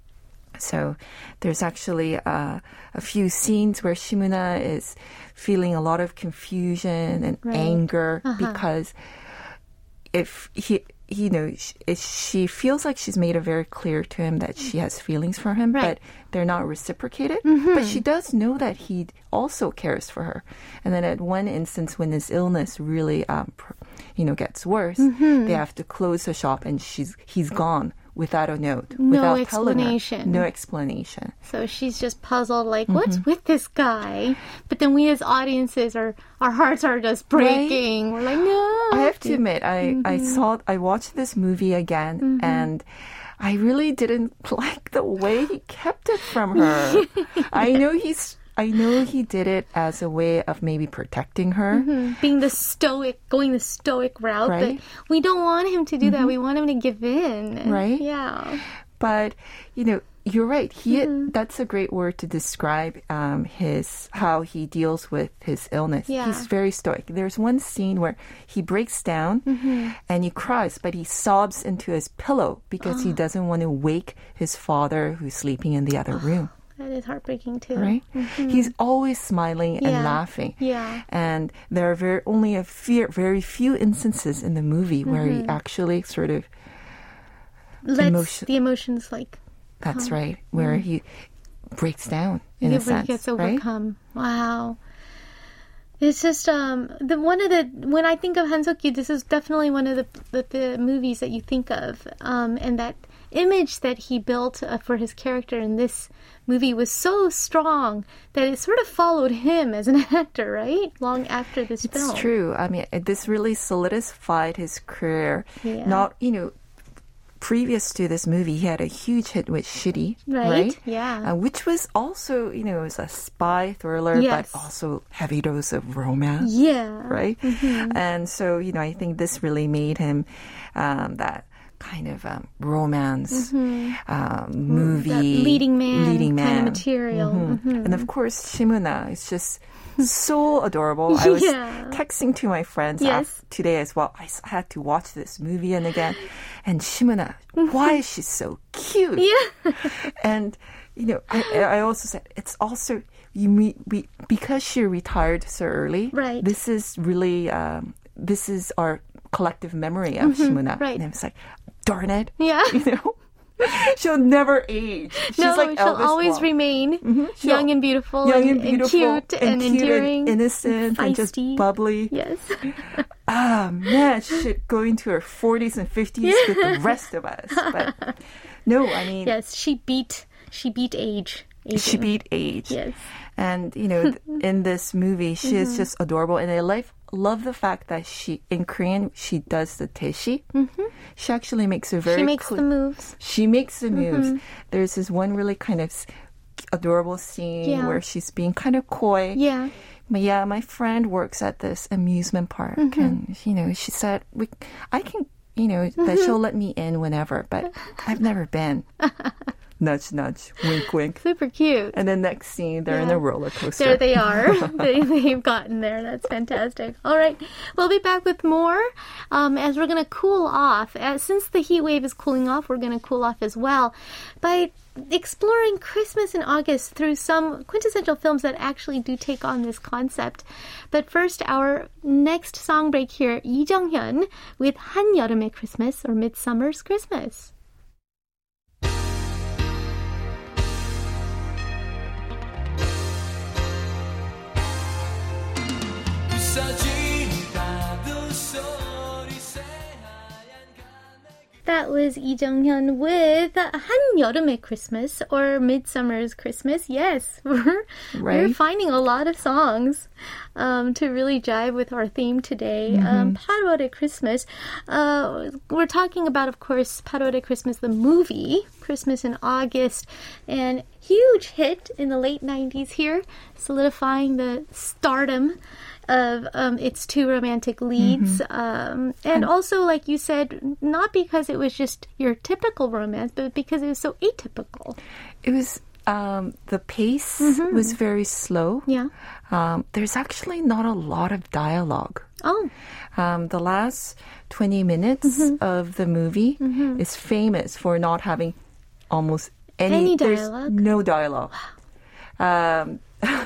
So there's actually uh, a few scenes where Shimuna is feeling a lot of confusion and Right. anger Uh-huh. because if he, you know, sh- if she feels like she's made it very clear to him that she has feelings for him, Right. but they're not reciprocated. But she does know that he also cares for her. And then at one instance, when his illness really, um, pr- you know, gets worse, they have to close the shop, and she's he's gone without a note, No without telling her. explanation. No explanation. So she's just puzzled, like, what's with this guy? But then we as audiences, are our hearts are just breaking. We're like, no. I have to admit, I, I saw, I watched this movie again, and I really didn't like the way he kept it from her. I know he's, I know he did it as a way of maybe protecting her. Being the stoic, going the stoic route, Right. but we don't want him to do that. We want him to give in. Right. Yeah. But, you know, you're right. He that's a great word to describe um, his how he deals with his illness. Yeah. He's very stoic. There's one scene where he breaks down and he cries, but he sobs into his pillow because he doesn't want to wake his father who's sleeping in the other room. That is heartbreaking too. Right? He's always smiling and Yeah. laughing. Yeah. And there are very only a few, very few instances in the movie where he actually sort of Let's Emotion- the emotions like That's right. Where he breaks down in he a sense, gets right? overcome. Wow. It's just um the one of the when I think of Han Seok-kyu, this is definitely one of the the, the movies that you think of, um, and that image that he built uh, for his character in this movie was so strong that it sort of followed him as an actor, right? Long after this It's film. true. I mean, this really solidified his career. Yeah. Not, you know, previous to this movie, he had a huge hit with Shitty, Right, right? yeah. Uh, which was also, you know, it was a spy thriller, Yes. but also heavy dose of romance. Yeah. Right? And so, you know, I think this really made him um, that kind of um, romance um, movie. That leading man leading man. kind of material. Mhm. And of course, Shimuna is just so adorable. I was Yeah. texting to my friends Yes. af- today as well. I s- had to watch this movie and again. And Shimuna, why is she so cute? Yeah. And, you know, I, I also said, it's also, you meet, we, because she retired so early, Right. this is really, um, this is our collective memory of Shimuna. right. And I was like, darn it. Yeah. You know? She'll never age. She's no, like she'll Elvis always Wong. remain She'll- young and beautiful, young and, and beautiful cute and, cute endearing, and innocent and just feisty. bubbly. Yes. Ah, man, she should go into her forties and fifties with the rest of us. But no, I mean, Yes, she beat she beat age. Aging. she beat age. Yes. And, you know, th- in this movie, she is just adorable. And I love, love the fact that she, in Korean, she does the teshi. Mm-hmm. She actually makes a very She makes cle- the moves. She makes the moves. There's this one really kind of s- adorable scene Yeah. where she's being kind of coy. Yeah. But yeah, my friend works at this amusement park, and you know, she said, "We, I can, you know, that she'll let me in whenever, but I've never been." Nudge, nudge, wink, wink. Super cute. And then next scene, they're in Yeah. a roller coaster. There they are. they, they've gotten there. That's fantastic. All right. We'll be back with more um, as we're going to cool off. As, since the heat wave is cooling off, we're going to cool off as well by exploring Christmas in August through some quintessential films that actually do take on this concept. But first, our next song break here, Lee Jung-hyun with 한여름의 Christmas or Midsummer's Christmas. That was Lee Jung-hyun with 한여름의 Christmas or Midsummer's Christmas. Yes, we're, we're Right. finding a lot of songs um, to really jive with our theme today. Mm-hmm. Um, 팔월의 Christmas. Uh, we're talking about, of course, 팔월의 Christmas, the movie, Christmas in August, and huge hit in the late nineties here, solidifying the stardom of um, its two romantic leads. Um, and also, like you said, not because it was just your typical romance, but because it was so atypical. It was um, the pace was very slow. Yeah. Um, there's actually not a lot of dialogue. Oh, Um, the last twenty minutes of the movie is famous for not having almost any, Any there's dialogue? no dialogue. Um,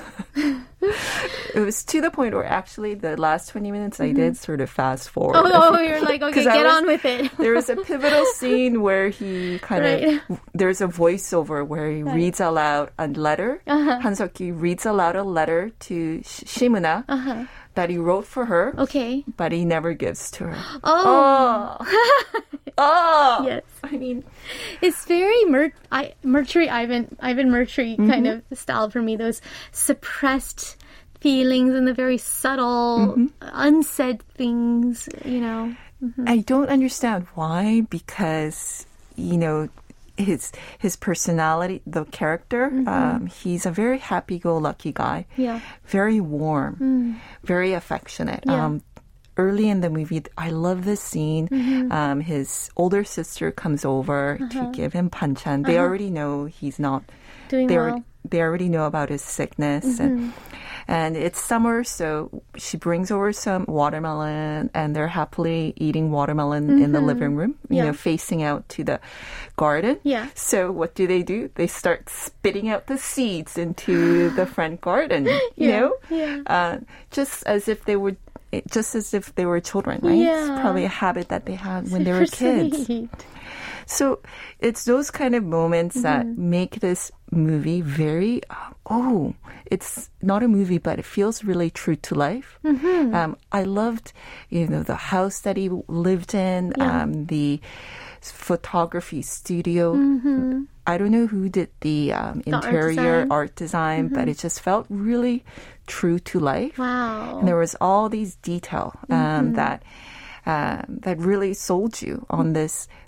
it was to the point where actually the last twenty minutes I did sort of fast forward. oh, oh you're like, okay, 'Cause I get was- on with it. There was a pivotal scene where he kind Right. of, there's a voiceover where he reads aloud a letter. Uh-huh. Han Seok-ki reads aloud a letter to Sh- Shimuna Uh-huh. that he wrote for her, Okay. but he never gives to her. Oh, Oh, oh. yes. I mean, It's very Mer- I- Mercury, Ivan, Ivan Mercury kind of style for me. Those suppressed feelings and the very subtle, unsaid things, you know. I don't understand why, because, you know, his his personality, the character, um, he's a very happy-go-lucky guy. Yeah. Very warm, very affectionate. Yeah. Um, early in the movie, I love this scene. Um, his older sister comes over to give him panchan. They already know he's not. Doing they well. already, they already know about his sickness, and and it's summer, so she brings over some watermelon, and they're happily eating watermelon in the living room, you Yeah. know, facing out to the garden. Yeah. So what do they do? They start spitting out the seeds into the front garden. You Yeah, know, yeah. Uh, just as if they were. Just as if they were children, right? It's Yeah. probably a habit that they had when they were kids. Sweet. So it's those kind of moments that Mm-hmm. make this movie very, uh, oh, it's not a movie, but it feels really true to life. Mm-hmm. Um, I loved, you know, the house that he lived in, Yeah. um, the photography studio. Mm-hmm. I don't know who did the, um, The art interior design. Mm-hmm. art design, but it just felt really true to life. Wow. And there was all these detail um, that um, that really sold you on this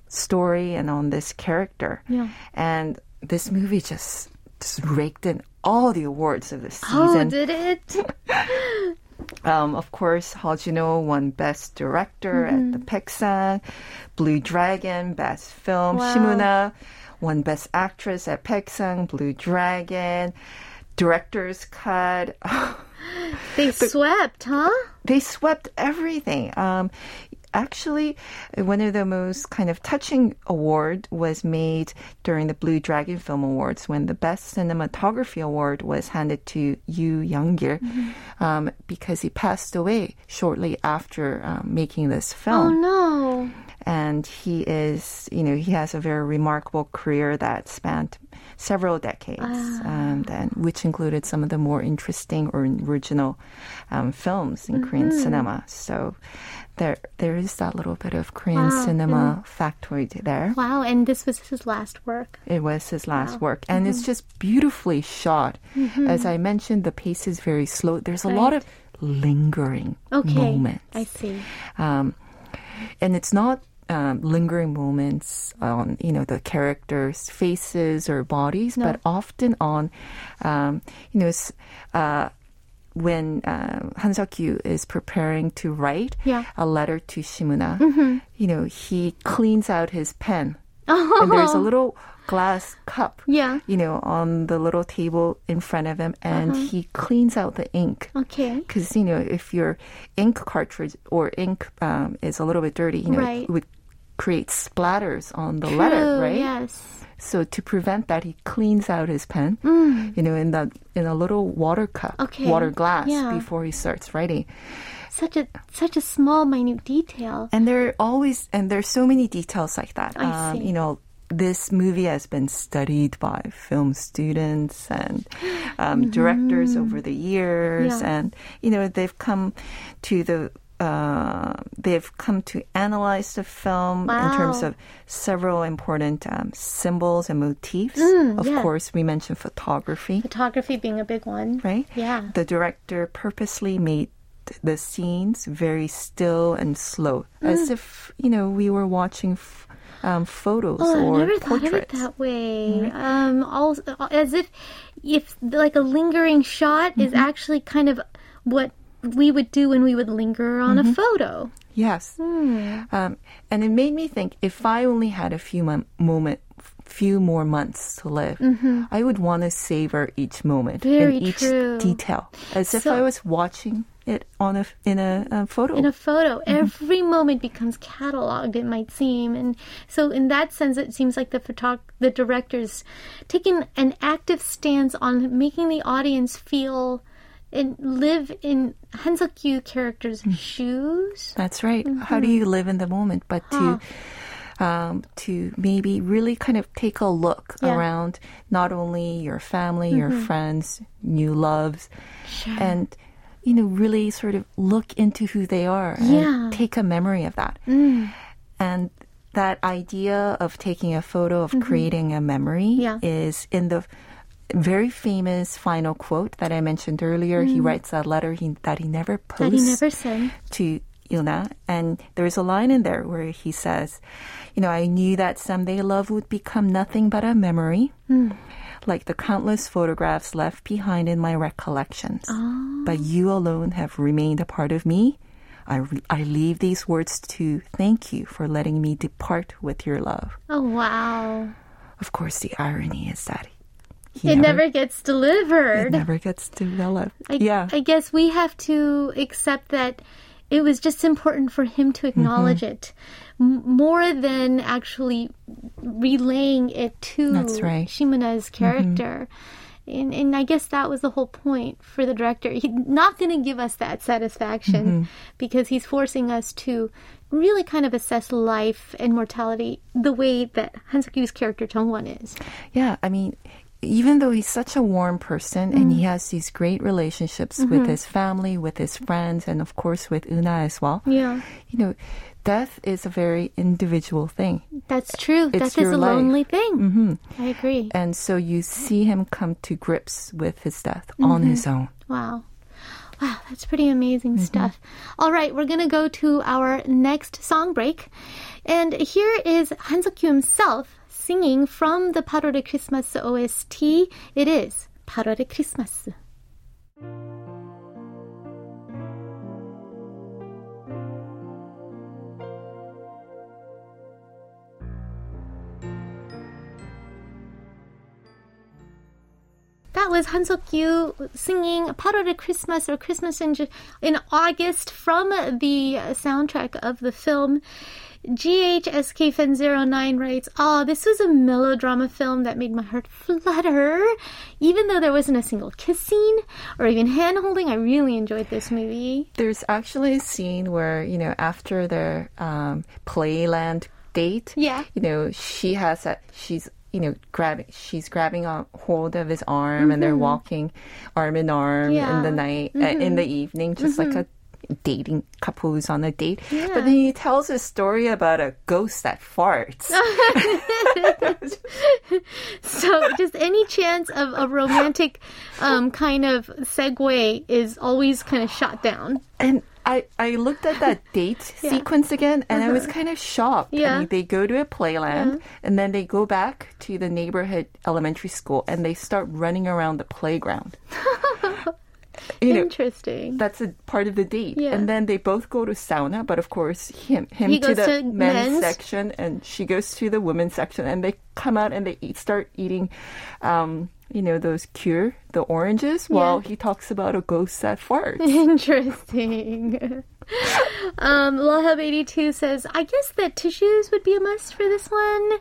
story and on this character. Yeah. And this movie just, just raked in all the awards of the Oh, season. did it? Um, of course, Heo Jin-ho won Best Director Mm-hmm. at the Paeksan. Blue Dragon, Best Film. Wow. Shimuna won Best Actress at Paeksan, Blue Dragon. Director's Cut. They swept, huh? They swept everything. Um, actually, one of the most kind of touching award was made during the Blue Dragon Film Awards when the Best Cinematography Award was handed to Yoo Young-gil Mm-hmm. um, because he passed away shortly after um, making this Oh, film. no. And he is, you know, he has a very remarkable career that spanned several decades, um, and which included some of the more interesting or original um, films in Korean cinema. So there, there is that little bit of Korean Wow. cinema factoid there. Wow, and this was his last work. It was his last work, and it's just beautifully shot. As I mentioned, the pace is very slow. There's a lot of lingering Okay, moments. I see. Um, and it's not um, lingering moments on, you know, the characters' faces or bodies, No. but often on, um, you know, s- uh, when uh, Han Seok-kyu is preparing to write Yeah. a letter to Shimuna, you know, he cleans out his pen. And there's a little glass cup, Yeah. you know, on the little table in front of him, and Uh-huh. he cleans out the ink. Okay. Because, you know, if your ink cartridge or ink um, is a little bit dirty, you know, Right. it would create splatters on the True, letter, right? yes. So to prevent that, he cleans out his pen, you know, in the in a little water cup, Mm. Okay, water glass yeah. before he starts writing. Such a such a small, minute detail. And there are always, and there's so many details like that. I see. You know, this movie has been studied by film students and um, directors over the years, Mm-hmm. Yeah. and you know they've come to the uh, they've come to analyze the film in terms Wow. of several important um, symbols and motifs. Mm, of yeah. course, we mentioned photography, Photography being a big one. right? Yeah. The director purposely made the scenes very still and slow, Mm. as if, you know, we were watching f- um, photos Oh, or I never thought of it portraits. that way. Um, also, as if, if like a lingering shot is Mm-hmm. actually kind of what we would do when we would linger on Mm-hmm. a photo. Yes. Hmm. Um, and it made me think, if I only had a few mon- moment, few more months to live, I would want to savor each moment Mm-hmm. Very and each true. detail, as if So- I was watching it on a in a, uh photo. In a photo, Mm-hmm. every moment becomes cataloged, it might seem. And so in that sense, it seems like the photog- the director's taking an active stance on making the audience feel and live in Han Seok-kyu character's Mm. shoes. That's right. How do you live in the moment? But to um, to maybe really kind of take a look Yeah. around not only your family, your friends, new loves, and you know really sort of look into who they are Yeah. and take a memory of that. And that idea of taking a photo, of creating a memory, Yeah. is in the very famous final quote that I mentioned earlier. He writes that letter he, that he never That posts he never said. to Yuna, and there's a line in there where he says, you know, I knew that someday love would become nothing but a memory, like the countless photographs left behind in my recollections. But you alone have remained a part of me. I, re- I leave these words to thank you for letting me depart with your love. Oh, wow. Of course, the irony is that he It never gets delivered. it never gets developed. I, yeah. I guess we have to accept that it was just important for him to acknowledge Mm-hmm. it m- more than actually relaying it to That's right. Mm-hmm. Shimuna's character. And, and I guess that was the whole point for the director. He's not going to give us that satisfaction Mm-hmm. because he's forcing us to really kind of assess life and mortality the way that Han Seok-kyu's character Jung-won is. Yeah, I mean, even though he's such a warm person and he has these great relationships with his family, with his friends, and of course with Una as well, Yeah, you know, death is a very individual thing. that's true. It's Death is your a life. lonely thing. hmm I agree. And so you see him come to grips with his death on his own. Wow. Wow, that's pretty amazing stuff. All right, we're going to go to our next song break. And here is Han Seok-kyu himself singing from the 팔월의 크리스마스 O S T. It is 팔월의 크리스마스. That was Han Seok-kyu singing 팔월의 Christmas or Christmas in, in August from the soundtrack of the film. G H S K Fan zero nine writes, oh, this was a melodrama film that made my heart flutter. Even though there wasn't a single kiss scene or even hand-holding, I really enjoyed this movie. There's actually a scene where, you know, after their um, Playland date, Yeah. you know, she has a, she's you know, grabbing, she's grabbing a hold of his arm mm-hmm. and they're walking arm in arm yeah. in the night, mm-hmm. uh, in the evening, just mm-hmm. like a dating couple who's on a date. Yeah. But then he tells a story about a ghost that farts. So just any chance of a romantic um, kind of segue is always kind of shot down. And I, I looked at that date yeah. sequence again, and uh-huh. I was kind of shocked. Yeah. I mean, they go to a playland, yeah. and then they go back to the neighborhood elementary school, and they start running around the playground. You know, interesting. That's a part of the date. Yeah. And then they both go to sauna, but of course, him, him He to goes the to men's, men's section, and she goes to the women's section, and they come out and they eat, start eating, um, you know, those cure, the oranges, yeah. while he talks about a ghost that farts. Interesting. um, Lahab eighty-two says, I guess that tissues would be a must for this one.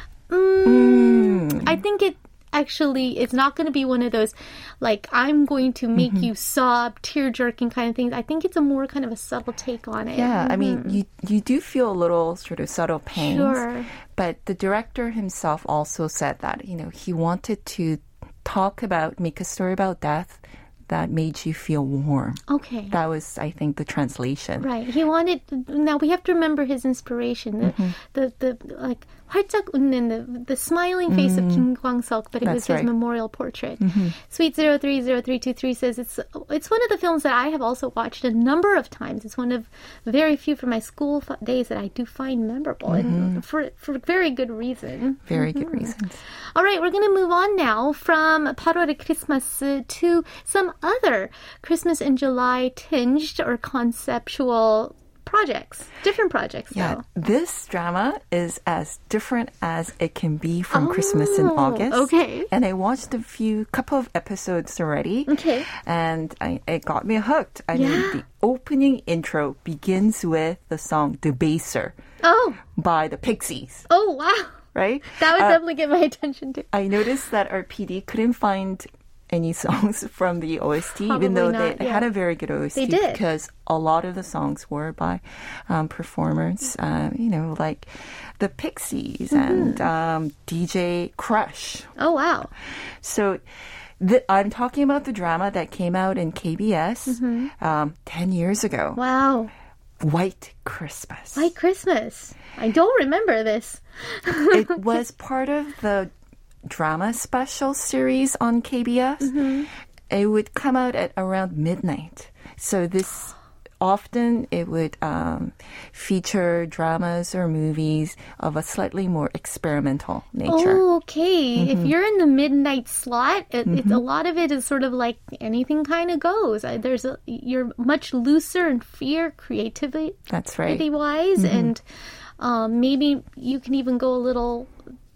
Mm, Mm. I think it actually, it's not going to be one of those, like, I'm going to make mm-hmm. you sob, tear-jerking kind of things. I think it's a more kind of a subtle take on it. Yeah, mm-hmm. I mean, you you do feel a little sort of subtle pains. Sure. But the director himself also said that, you know, he wanted to talk about, make a story about death that made you feel warm. Okay. That was, I think, the translation. Right. He wanted, now we have to remember his inspiration. The, Mm-hmm. the, the, like, 활짝 웃는, the, the smiling face mm. of Kim Kwang-seok, but it That's was his right. memorial portrait. Mm-hmm. Sweet zero three zero three two three says, it's it's one of the films that I have also watched a number of times. It's one of very few from my school f- days that I do find memorable, mm-hmm. and for, for very good reason. Very mm-hmm. good reasons. All right, we're going to move on now from 팔월의 크리스마스 to some other Christmas in July tinged or conceptual projects, different projects. Yeah, though. this drama is as different as it can be from Oh, Christmas in August. okay. And I watched a few couple of episodes already. Okay. And I, it got me hooked. I Yeah. mean, the opening intro begins with the song "Debaser" Oh, by the Pixies, oh wow. right? That would Uh, definitely get my attention too. I noticed that our P D couldn't find any songs from the O S T, even Probably though not, they yeah. had a very good O S T. They did. Because a lot of the songs were by um, performers, um, you know, like the Pixies Mm-hmm. and um, D J Crush. Oh wow. So the, I'm talking about the drama that came out in K B S Mm-hmm. um, ten years ago. Wow. White Christmas. White Christmas. I don't remember this. It was part of the drama special series on K B S. Mm-hmm. It would come out at around midnight. So this often it would um, feature dramas or movies of a slightly more experimental nature. Oh, okay. Mm-hmm. If you're in the midnight slot, it, it's a lot of it is sort of like anything kind of goes. Uh, There's a, you're much looser and freer creativity That's right. wise, Mm-hmm. and um, maybe you can even go a little,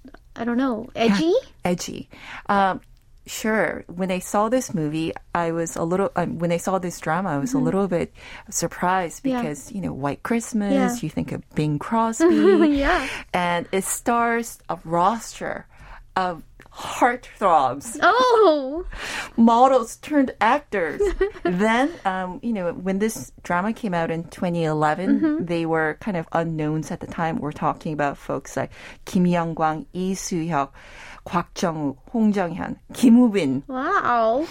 I don't know, edgy. Edgy. Um, Sure. When I saw this movie, I was a little, um, when I saw this drama, I was Mm-hmm. a little bit surprised Yeah. because, you know, White Christmas, Yeah. you think of Bing Crosby. Yeah. And it stars a roster of heartthrobs, Oh, models turned actors. Then, um, you know, when this drama came out in twenty eleven, Mm-hmm. they were kind of unknowns at the time. We're talking about folks like Kim Young-kwang, Lee Soo-hyuk, Kwak Jung-woo, Hong Jung-hyun, Kim Woo-bin, wow.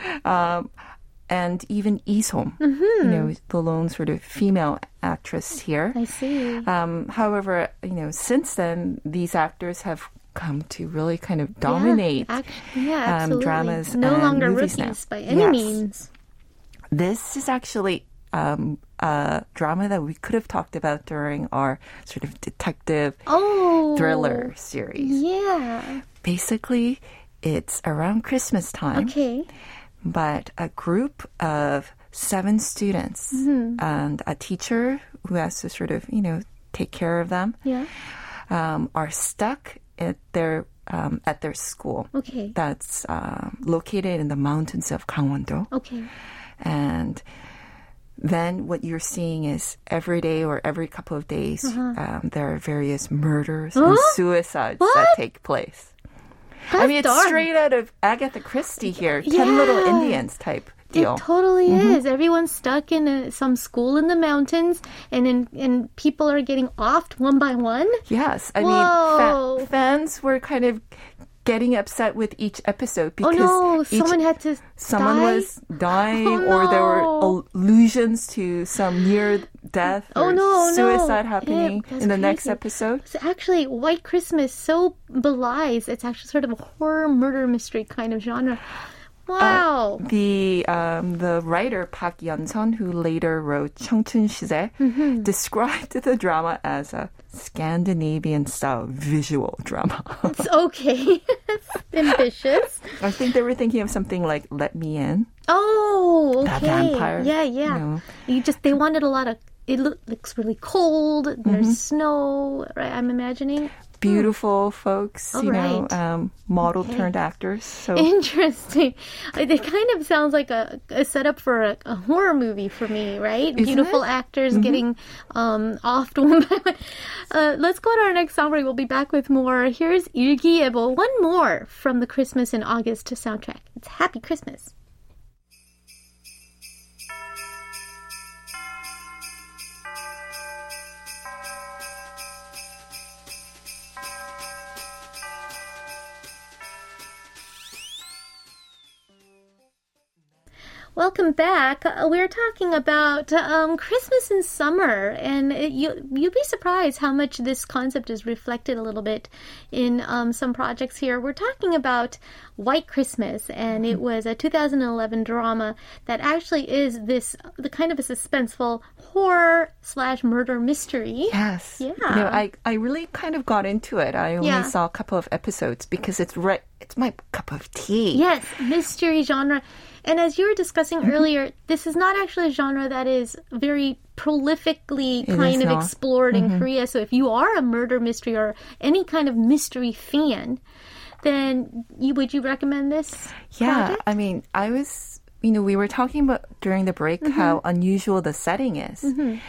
um, and even Lee Som, Mm-hmm. you know, the lone sort of female actress here. I see. Um, however, you know, since then, these actors have come to really kind of dominate Yeah, ac- yeah um, absolutely. dramas No and longer movies rookies now. by any Yes. means. This is actually um, a drama that we could have talked about during our sort of detective Oh. thriller series. Yeah. Basically, it's around Christmas time, Okay. but a group of seven students and a teacher who has to sort of, you know, take care of them Yeah. um, are stuck at their um, at their school Okay. that's um, located in the mountains of Gangwon-do. Okay. And then what you're seeing is every day or every couple of days, um, there are various murders and suicides that What? take place. That's I mean, it's dark. straight out of Agatha Christie here, Ten Yeah. Little Indians type deal. It totally is. Everyone's stuck in a, some school in the mountains, and in, and people are getting offed one by one. Yes, I Whoa. mean, fa- fans were kind of getting upset with each episode Oh because no! each, Someone had to someone die? was dying, Oh, or there were no. allusions to some near death Oh, or no, no. suicide Ew, happening that's in the next crazy. episode. So actually, White Christmas so belies it's actually sort of a horror murder mystery kind of genre. Wow. The um, the writer Park Yeon-sun, who later wrote 청춘 시대, Mm-hmm. described the drama as a Scandinavian-style visual drama. It's okay. It's ambitious. I think they were thinking of something like Let Me In. Oh, okay. The vampire, Yeah, yeah. you know. You just they wanted a lot of. It look, looks really cold. Mm-hmm. There's snow. Right, I'm imagining. Beautiful folks, All you know, right. um, model Okay. turned actors. So Interesting. It kind of sounds like a, a setup for a, a horror movie for me, right? Isn't Beautiful it? actors getting um, offed one by one. Uh, let's go to our next song break. We'll be back with more. Here's 일기예보, one more from the Christmas in August soundtrack. It's Happy Christmas. Welcome back. Uh, we're talking about um, Christmas in summer, and it, you you'd be surprised how much this concept is reflected a little bit in um, some projects here. We're talking about White Christmas, and it was a two thousand eleven drama that actually is this the kind of a suspenseful horror slash murder mystery. yes, Yeah. you know, I I really kind of got into it. I only Yeah. saw a couple of episodes because it's right. It's my cup of tea. Yes, mystery genre. And as you were discussing Mm-hmm. earlier, this is not actually a genre that is very prolifically It kind is of not. Mm-hmm. explored in Korea. So if you are a murder mystery or any kind of mystery fan, then you, would you recommend this Yeah, project? I mean, I was, you know, we were talking about during the break Mm-hmm. how unusual the setting is.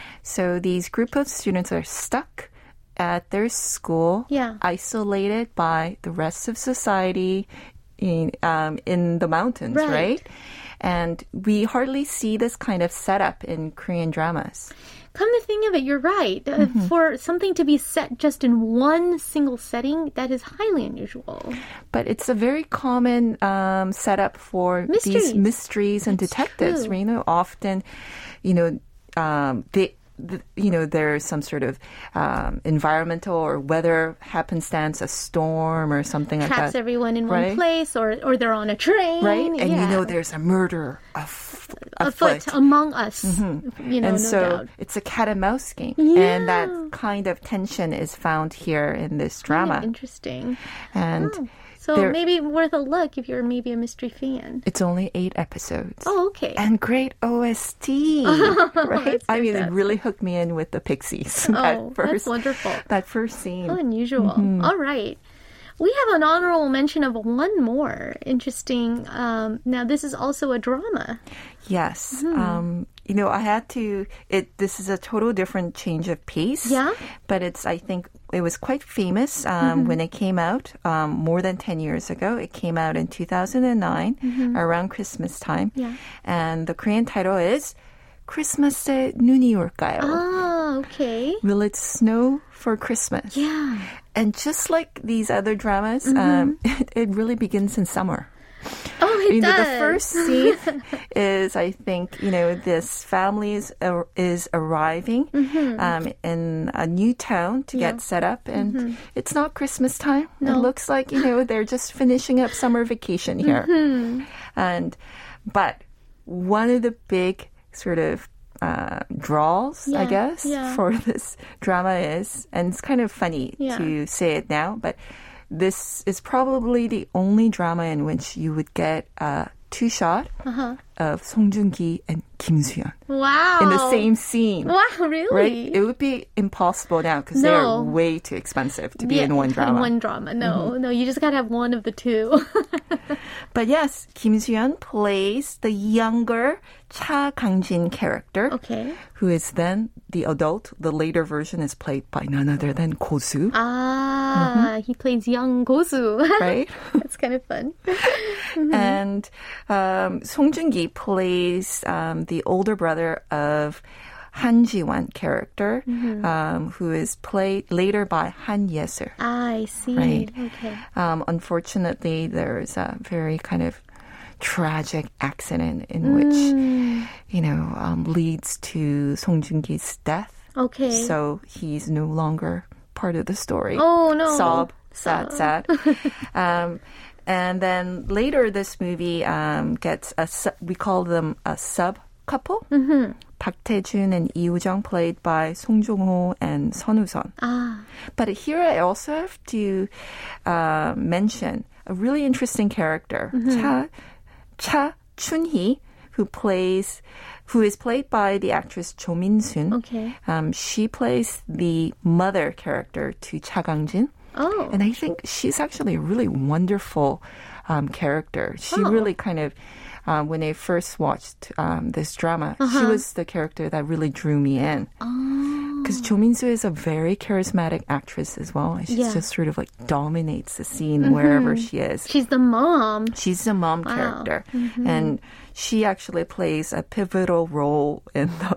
So these group of students are stuck at their school, Yeah. isolated by the rest of society in um, in the mountains, Right. right? And we hardly see this kind of setup in Korean dramas. Come to think of it, you're right. Uh, Mm-hmm. For something to be set just in one single setting, that is highly unusual. But it's a very common um, setup for Mysteries. these mysteries and detectives. true. You know, often, you know, um, they. The, you know, there's some sort of um, environmental or weather happenstance, a storm or something like Traps that. everyone in right? one place, or or they're on a train, Right? And you Yeah. know there's a murder af- afoot afoot. among us. You know, and no so doubt. it's a cat and mouse game. Yeah. And that kind of tension is found here in this Kind of drama. interesting. And Oh, so there- maybe worth a look if you're maybe a mystery fan. it's only eight episodes. Oh, okay. And great O S T, right? That's I mean, it fantastic. really hooked me in with the Pixies. Oh, at that's first, wonderful. That first scene. How unusual. Mm-hmm. All right. We have an honorable mention of one more interesting. Um, now, this is also a drama. Yes. Hmm. Um, you know, I had to. It. This is a total different change of pace. Yeah? But it's. I think it was quite famous um, Mm-hmm. when it came out um, more than ten years ago. It came out in two thousand nine around Christmas time. Mm-hmm. Yeah. And the Korean title is 크리스마스에 눈이 올까요? Ah, okay. Will it snow for Christmas? Yeah. And just like these other dramas, Mm-hmm. um, it, it really begins in summer. Oh, it You know, does. the first scene is, I think, you know, this family is, uh, is arriving um, in a new town to Mm-hmm. Yeah. get set up, and it's not Christmas time. It No. looks like, you know, they're just finishing up summer vacation here. Mm-hmm. And but one of the big sort of uh, draws, I Yeah, guess, yeah. for this drama is, and it's kind of funny Yeah. to say it now, but this is probably the only drama in which you would get a two-shot Uh-huh. of Song Joong-ki and Kim Soo-yeon Wow. in the same scene. Wow, really? Right? It would be impossible now because they No. are way too expensive to be Yeah, in one drama. In one drama. No, Mm-hmm. no, you just gotta have one of the two. But yes, Kim Soo-yeon plays the younger Cha Kang-jin character, Okay. who is then the adult. The later version is played by none other than Ko Soo, Ah, he plays young Gosu. right? That's kind of fun. And um, Song Joong-ki plays um, the older brother of Han Ji-won character, um, who is played later by Han Ye-seul. I see. Right. Okay. Um, unfortunately, there's a very kind of tragic accident in which, you know, um, leads to Song Joong-ki's death. Okay. So he's no longer part of the story. Oh, no. Sob, sad, sad. um, and then later, this movie um, gets a su- we call them a sub couple. Mm-hmm. Park Tae-jun and Lee Woo-jung, played by Song Joong-ho and Son Woo-sun. Ah. But here I also have to uh, mention a really interesting character, Cha Cha Chun-hee, who plays, who is played by the actress Cho Min-sun. Okay. Um, she plays the mother character to Cha Kang-jin. Oh. And I think she's actually a really wonderful um, character. She Oh. really kind of, um, when I first watched um, this drama, she was the character that really drew me in. Because Cho Min-soo is a very charismatic actress as well. And she Yeah. just sort of like dominates the scene wherever she is. She's the mom. She's the mom Wow. character. And she actually plays a pivotal role in the,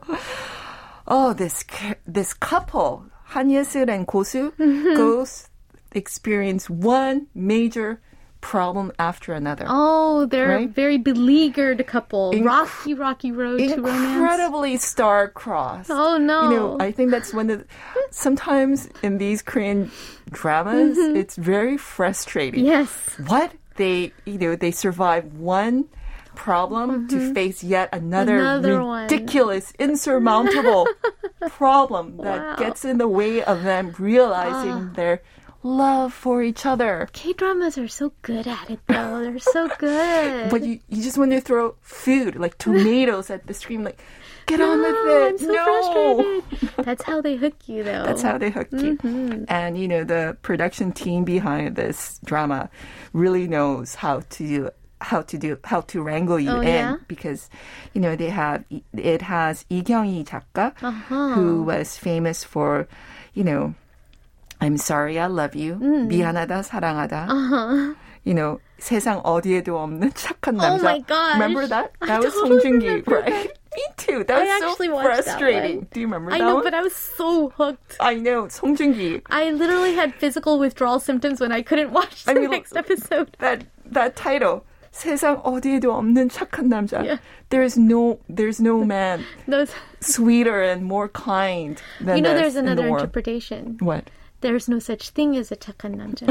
oh, this ca- this couple, Han Ye-seul and Ko Soo, goes experience one major problem after another. Oh, they're a Right? very beleaguered couple. Inc- rocky, rocky road to romance. Incredibly star-crossed. Oh, no. You know, I think that's one of the, sometimes in these Korean dramas, it's very frustrating. Yes. What? They, you know, they survive one problem to face yet another, Another one. ridiculous, insurmountable problem that Wow. gets in the way of them realizing their love for each other. K-dramas are so good at it, though. They're so good. But you, you just want to throw food, like tomatoes at the screen, like, get on with No, it. I'm so no. frustrated. That's how they hook you, though. That's how they hook you. And, you know, the production team behind this drama really knows how to how to do how to wrangle you Oh, in yeah? because, you know, they have it has Lee Kyung-hee 작가, Uh-huh. who was famous for, you know, I'm sorry, I love you. Mm. 미안하다, 사랑하다. Uh-huh. You know, 세상 어디에도 없는 착한 Oh 남자. my gosh. Remember that? I That was totally Song Joong-ki, remember right? Me too. That I was actually so watched that frustrating. one. Do you remember I that know, one? but I was so hooked. I know, Song Joong-ki. I literally had physical withdrawal symptoms when I couldn't watch the I mean, next episode. That that title. 세상 어디에도 없는 착한 남자. Yeah. There's no there's no man Those, sweeter and more kind than you know, this there's in the another world. interpretation. What? There's no such thing as a 착한 남자.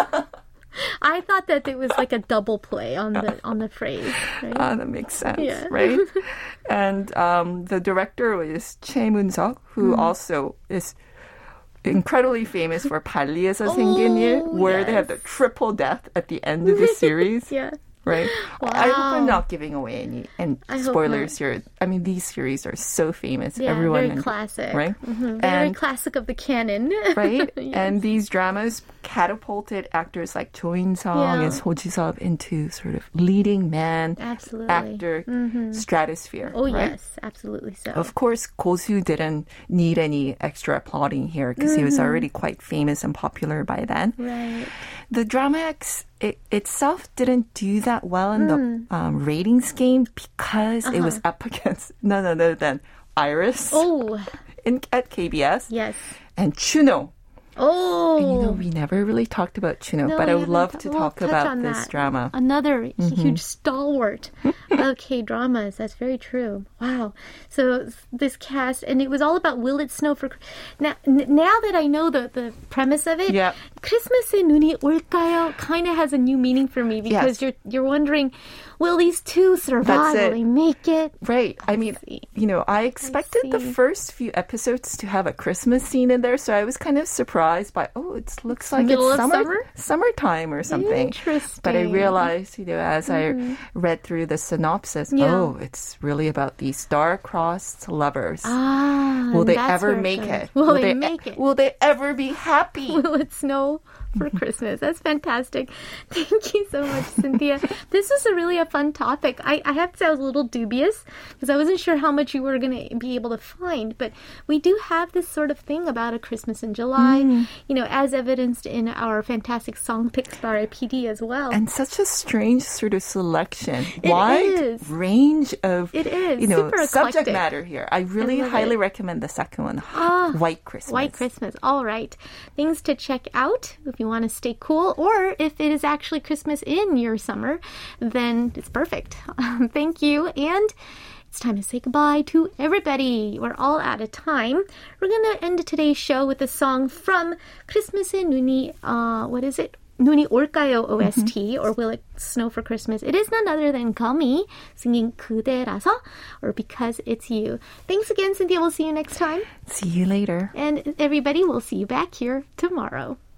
I thought that it was like a double play on the on the phrase. Right? Ah, that makes sense, Yeah. right? And um, the director was Choi Moon-seok, who Mm. also is incredibly famous for 발리에서 생긴 일, Oh, where they have the yes. triple death at the end of the series. Yeah. Right? I hope I'm Wow. not giving away any and I hope spoilers here. I mean, these series are so famous. Yeah, Everyone very in- classic. right? Mhm, Very And classic of the canon. right? Yes. And these dramas catapulted actors like Cho In-sung Yeah. and So Ji-sub into sort of leading man Absolutely. actor stratosphere. Oh, right? yes, absolutely so. Of course, Ko Soo didn't need any extra applauding here because he was already quite famous and popular by then. Right. The drama ex- it, itself didn't do that well in the um, ratings game because it was up against none other than Iris Oh, in, at K B S yes. and Chuno Oh, And, you know, we never really talked about Chuno, No, but we I would haven't love ta- to we'll talk touch about on this that. drama. Another huge stalwart of K-dramas. That's very true. Wow. So this cast, and it was all about Will It Snow for... Now, n- now that I know the, the premise of it, Yep. 크리스마스에 눈이 올까요 kind of has a new meaning for me because Yes. you're you're wondering, will these two survive? That's it. Will they make it? Right. I, mean, see. you know, I expected the see. first few episodes to have a Christmas scene in there, so I was kind of surprised by, oh, it looks like Middle it's of summer, summer? summertime or something. Interesting. But I realized, you know, as I read through the synopsis, Yeah. oh, it's really about these star-crossed lovers. Ah, Will they that's ever where it make goes. it? Will, they, they make it? Will they ever be happy? Will it snow for Christmas? That's fantastic. Thank you so much, Cynthia. This was a really a fun topic. I, I have to say I was a little dubious because I wasn't sure how much you were going to be able to find, but we do have this sort of thing about a Christmas in July, Mm. you know, as evidenced in our fantastic song picks by our P D as well. And such a strange sort of selection. It Wide is. range of It is. you know Super subject eclectic. matter here. I really love highly it. recommend the second one, Ah, White Christmas. White Christmas. All right. Things to check out if you want to stay cool, or if it is actually Christmas in your summer, then it's perfect. Thank you. And it's time to say goodbye to everybody. We're all out of time. We're going to end today's show with a song from Christmas의 눈이, uh, what is it? 눈이 올까요 O S T, or Will It Snow for Christmas? It is none other than Gummy singing 그대라서, or Because It's You. Thanks again, Cynthia. We'll see you next time. See you later. And everybody, we'll see you back here tomorrow.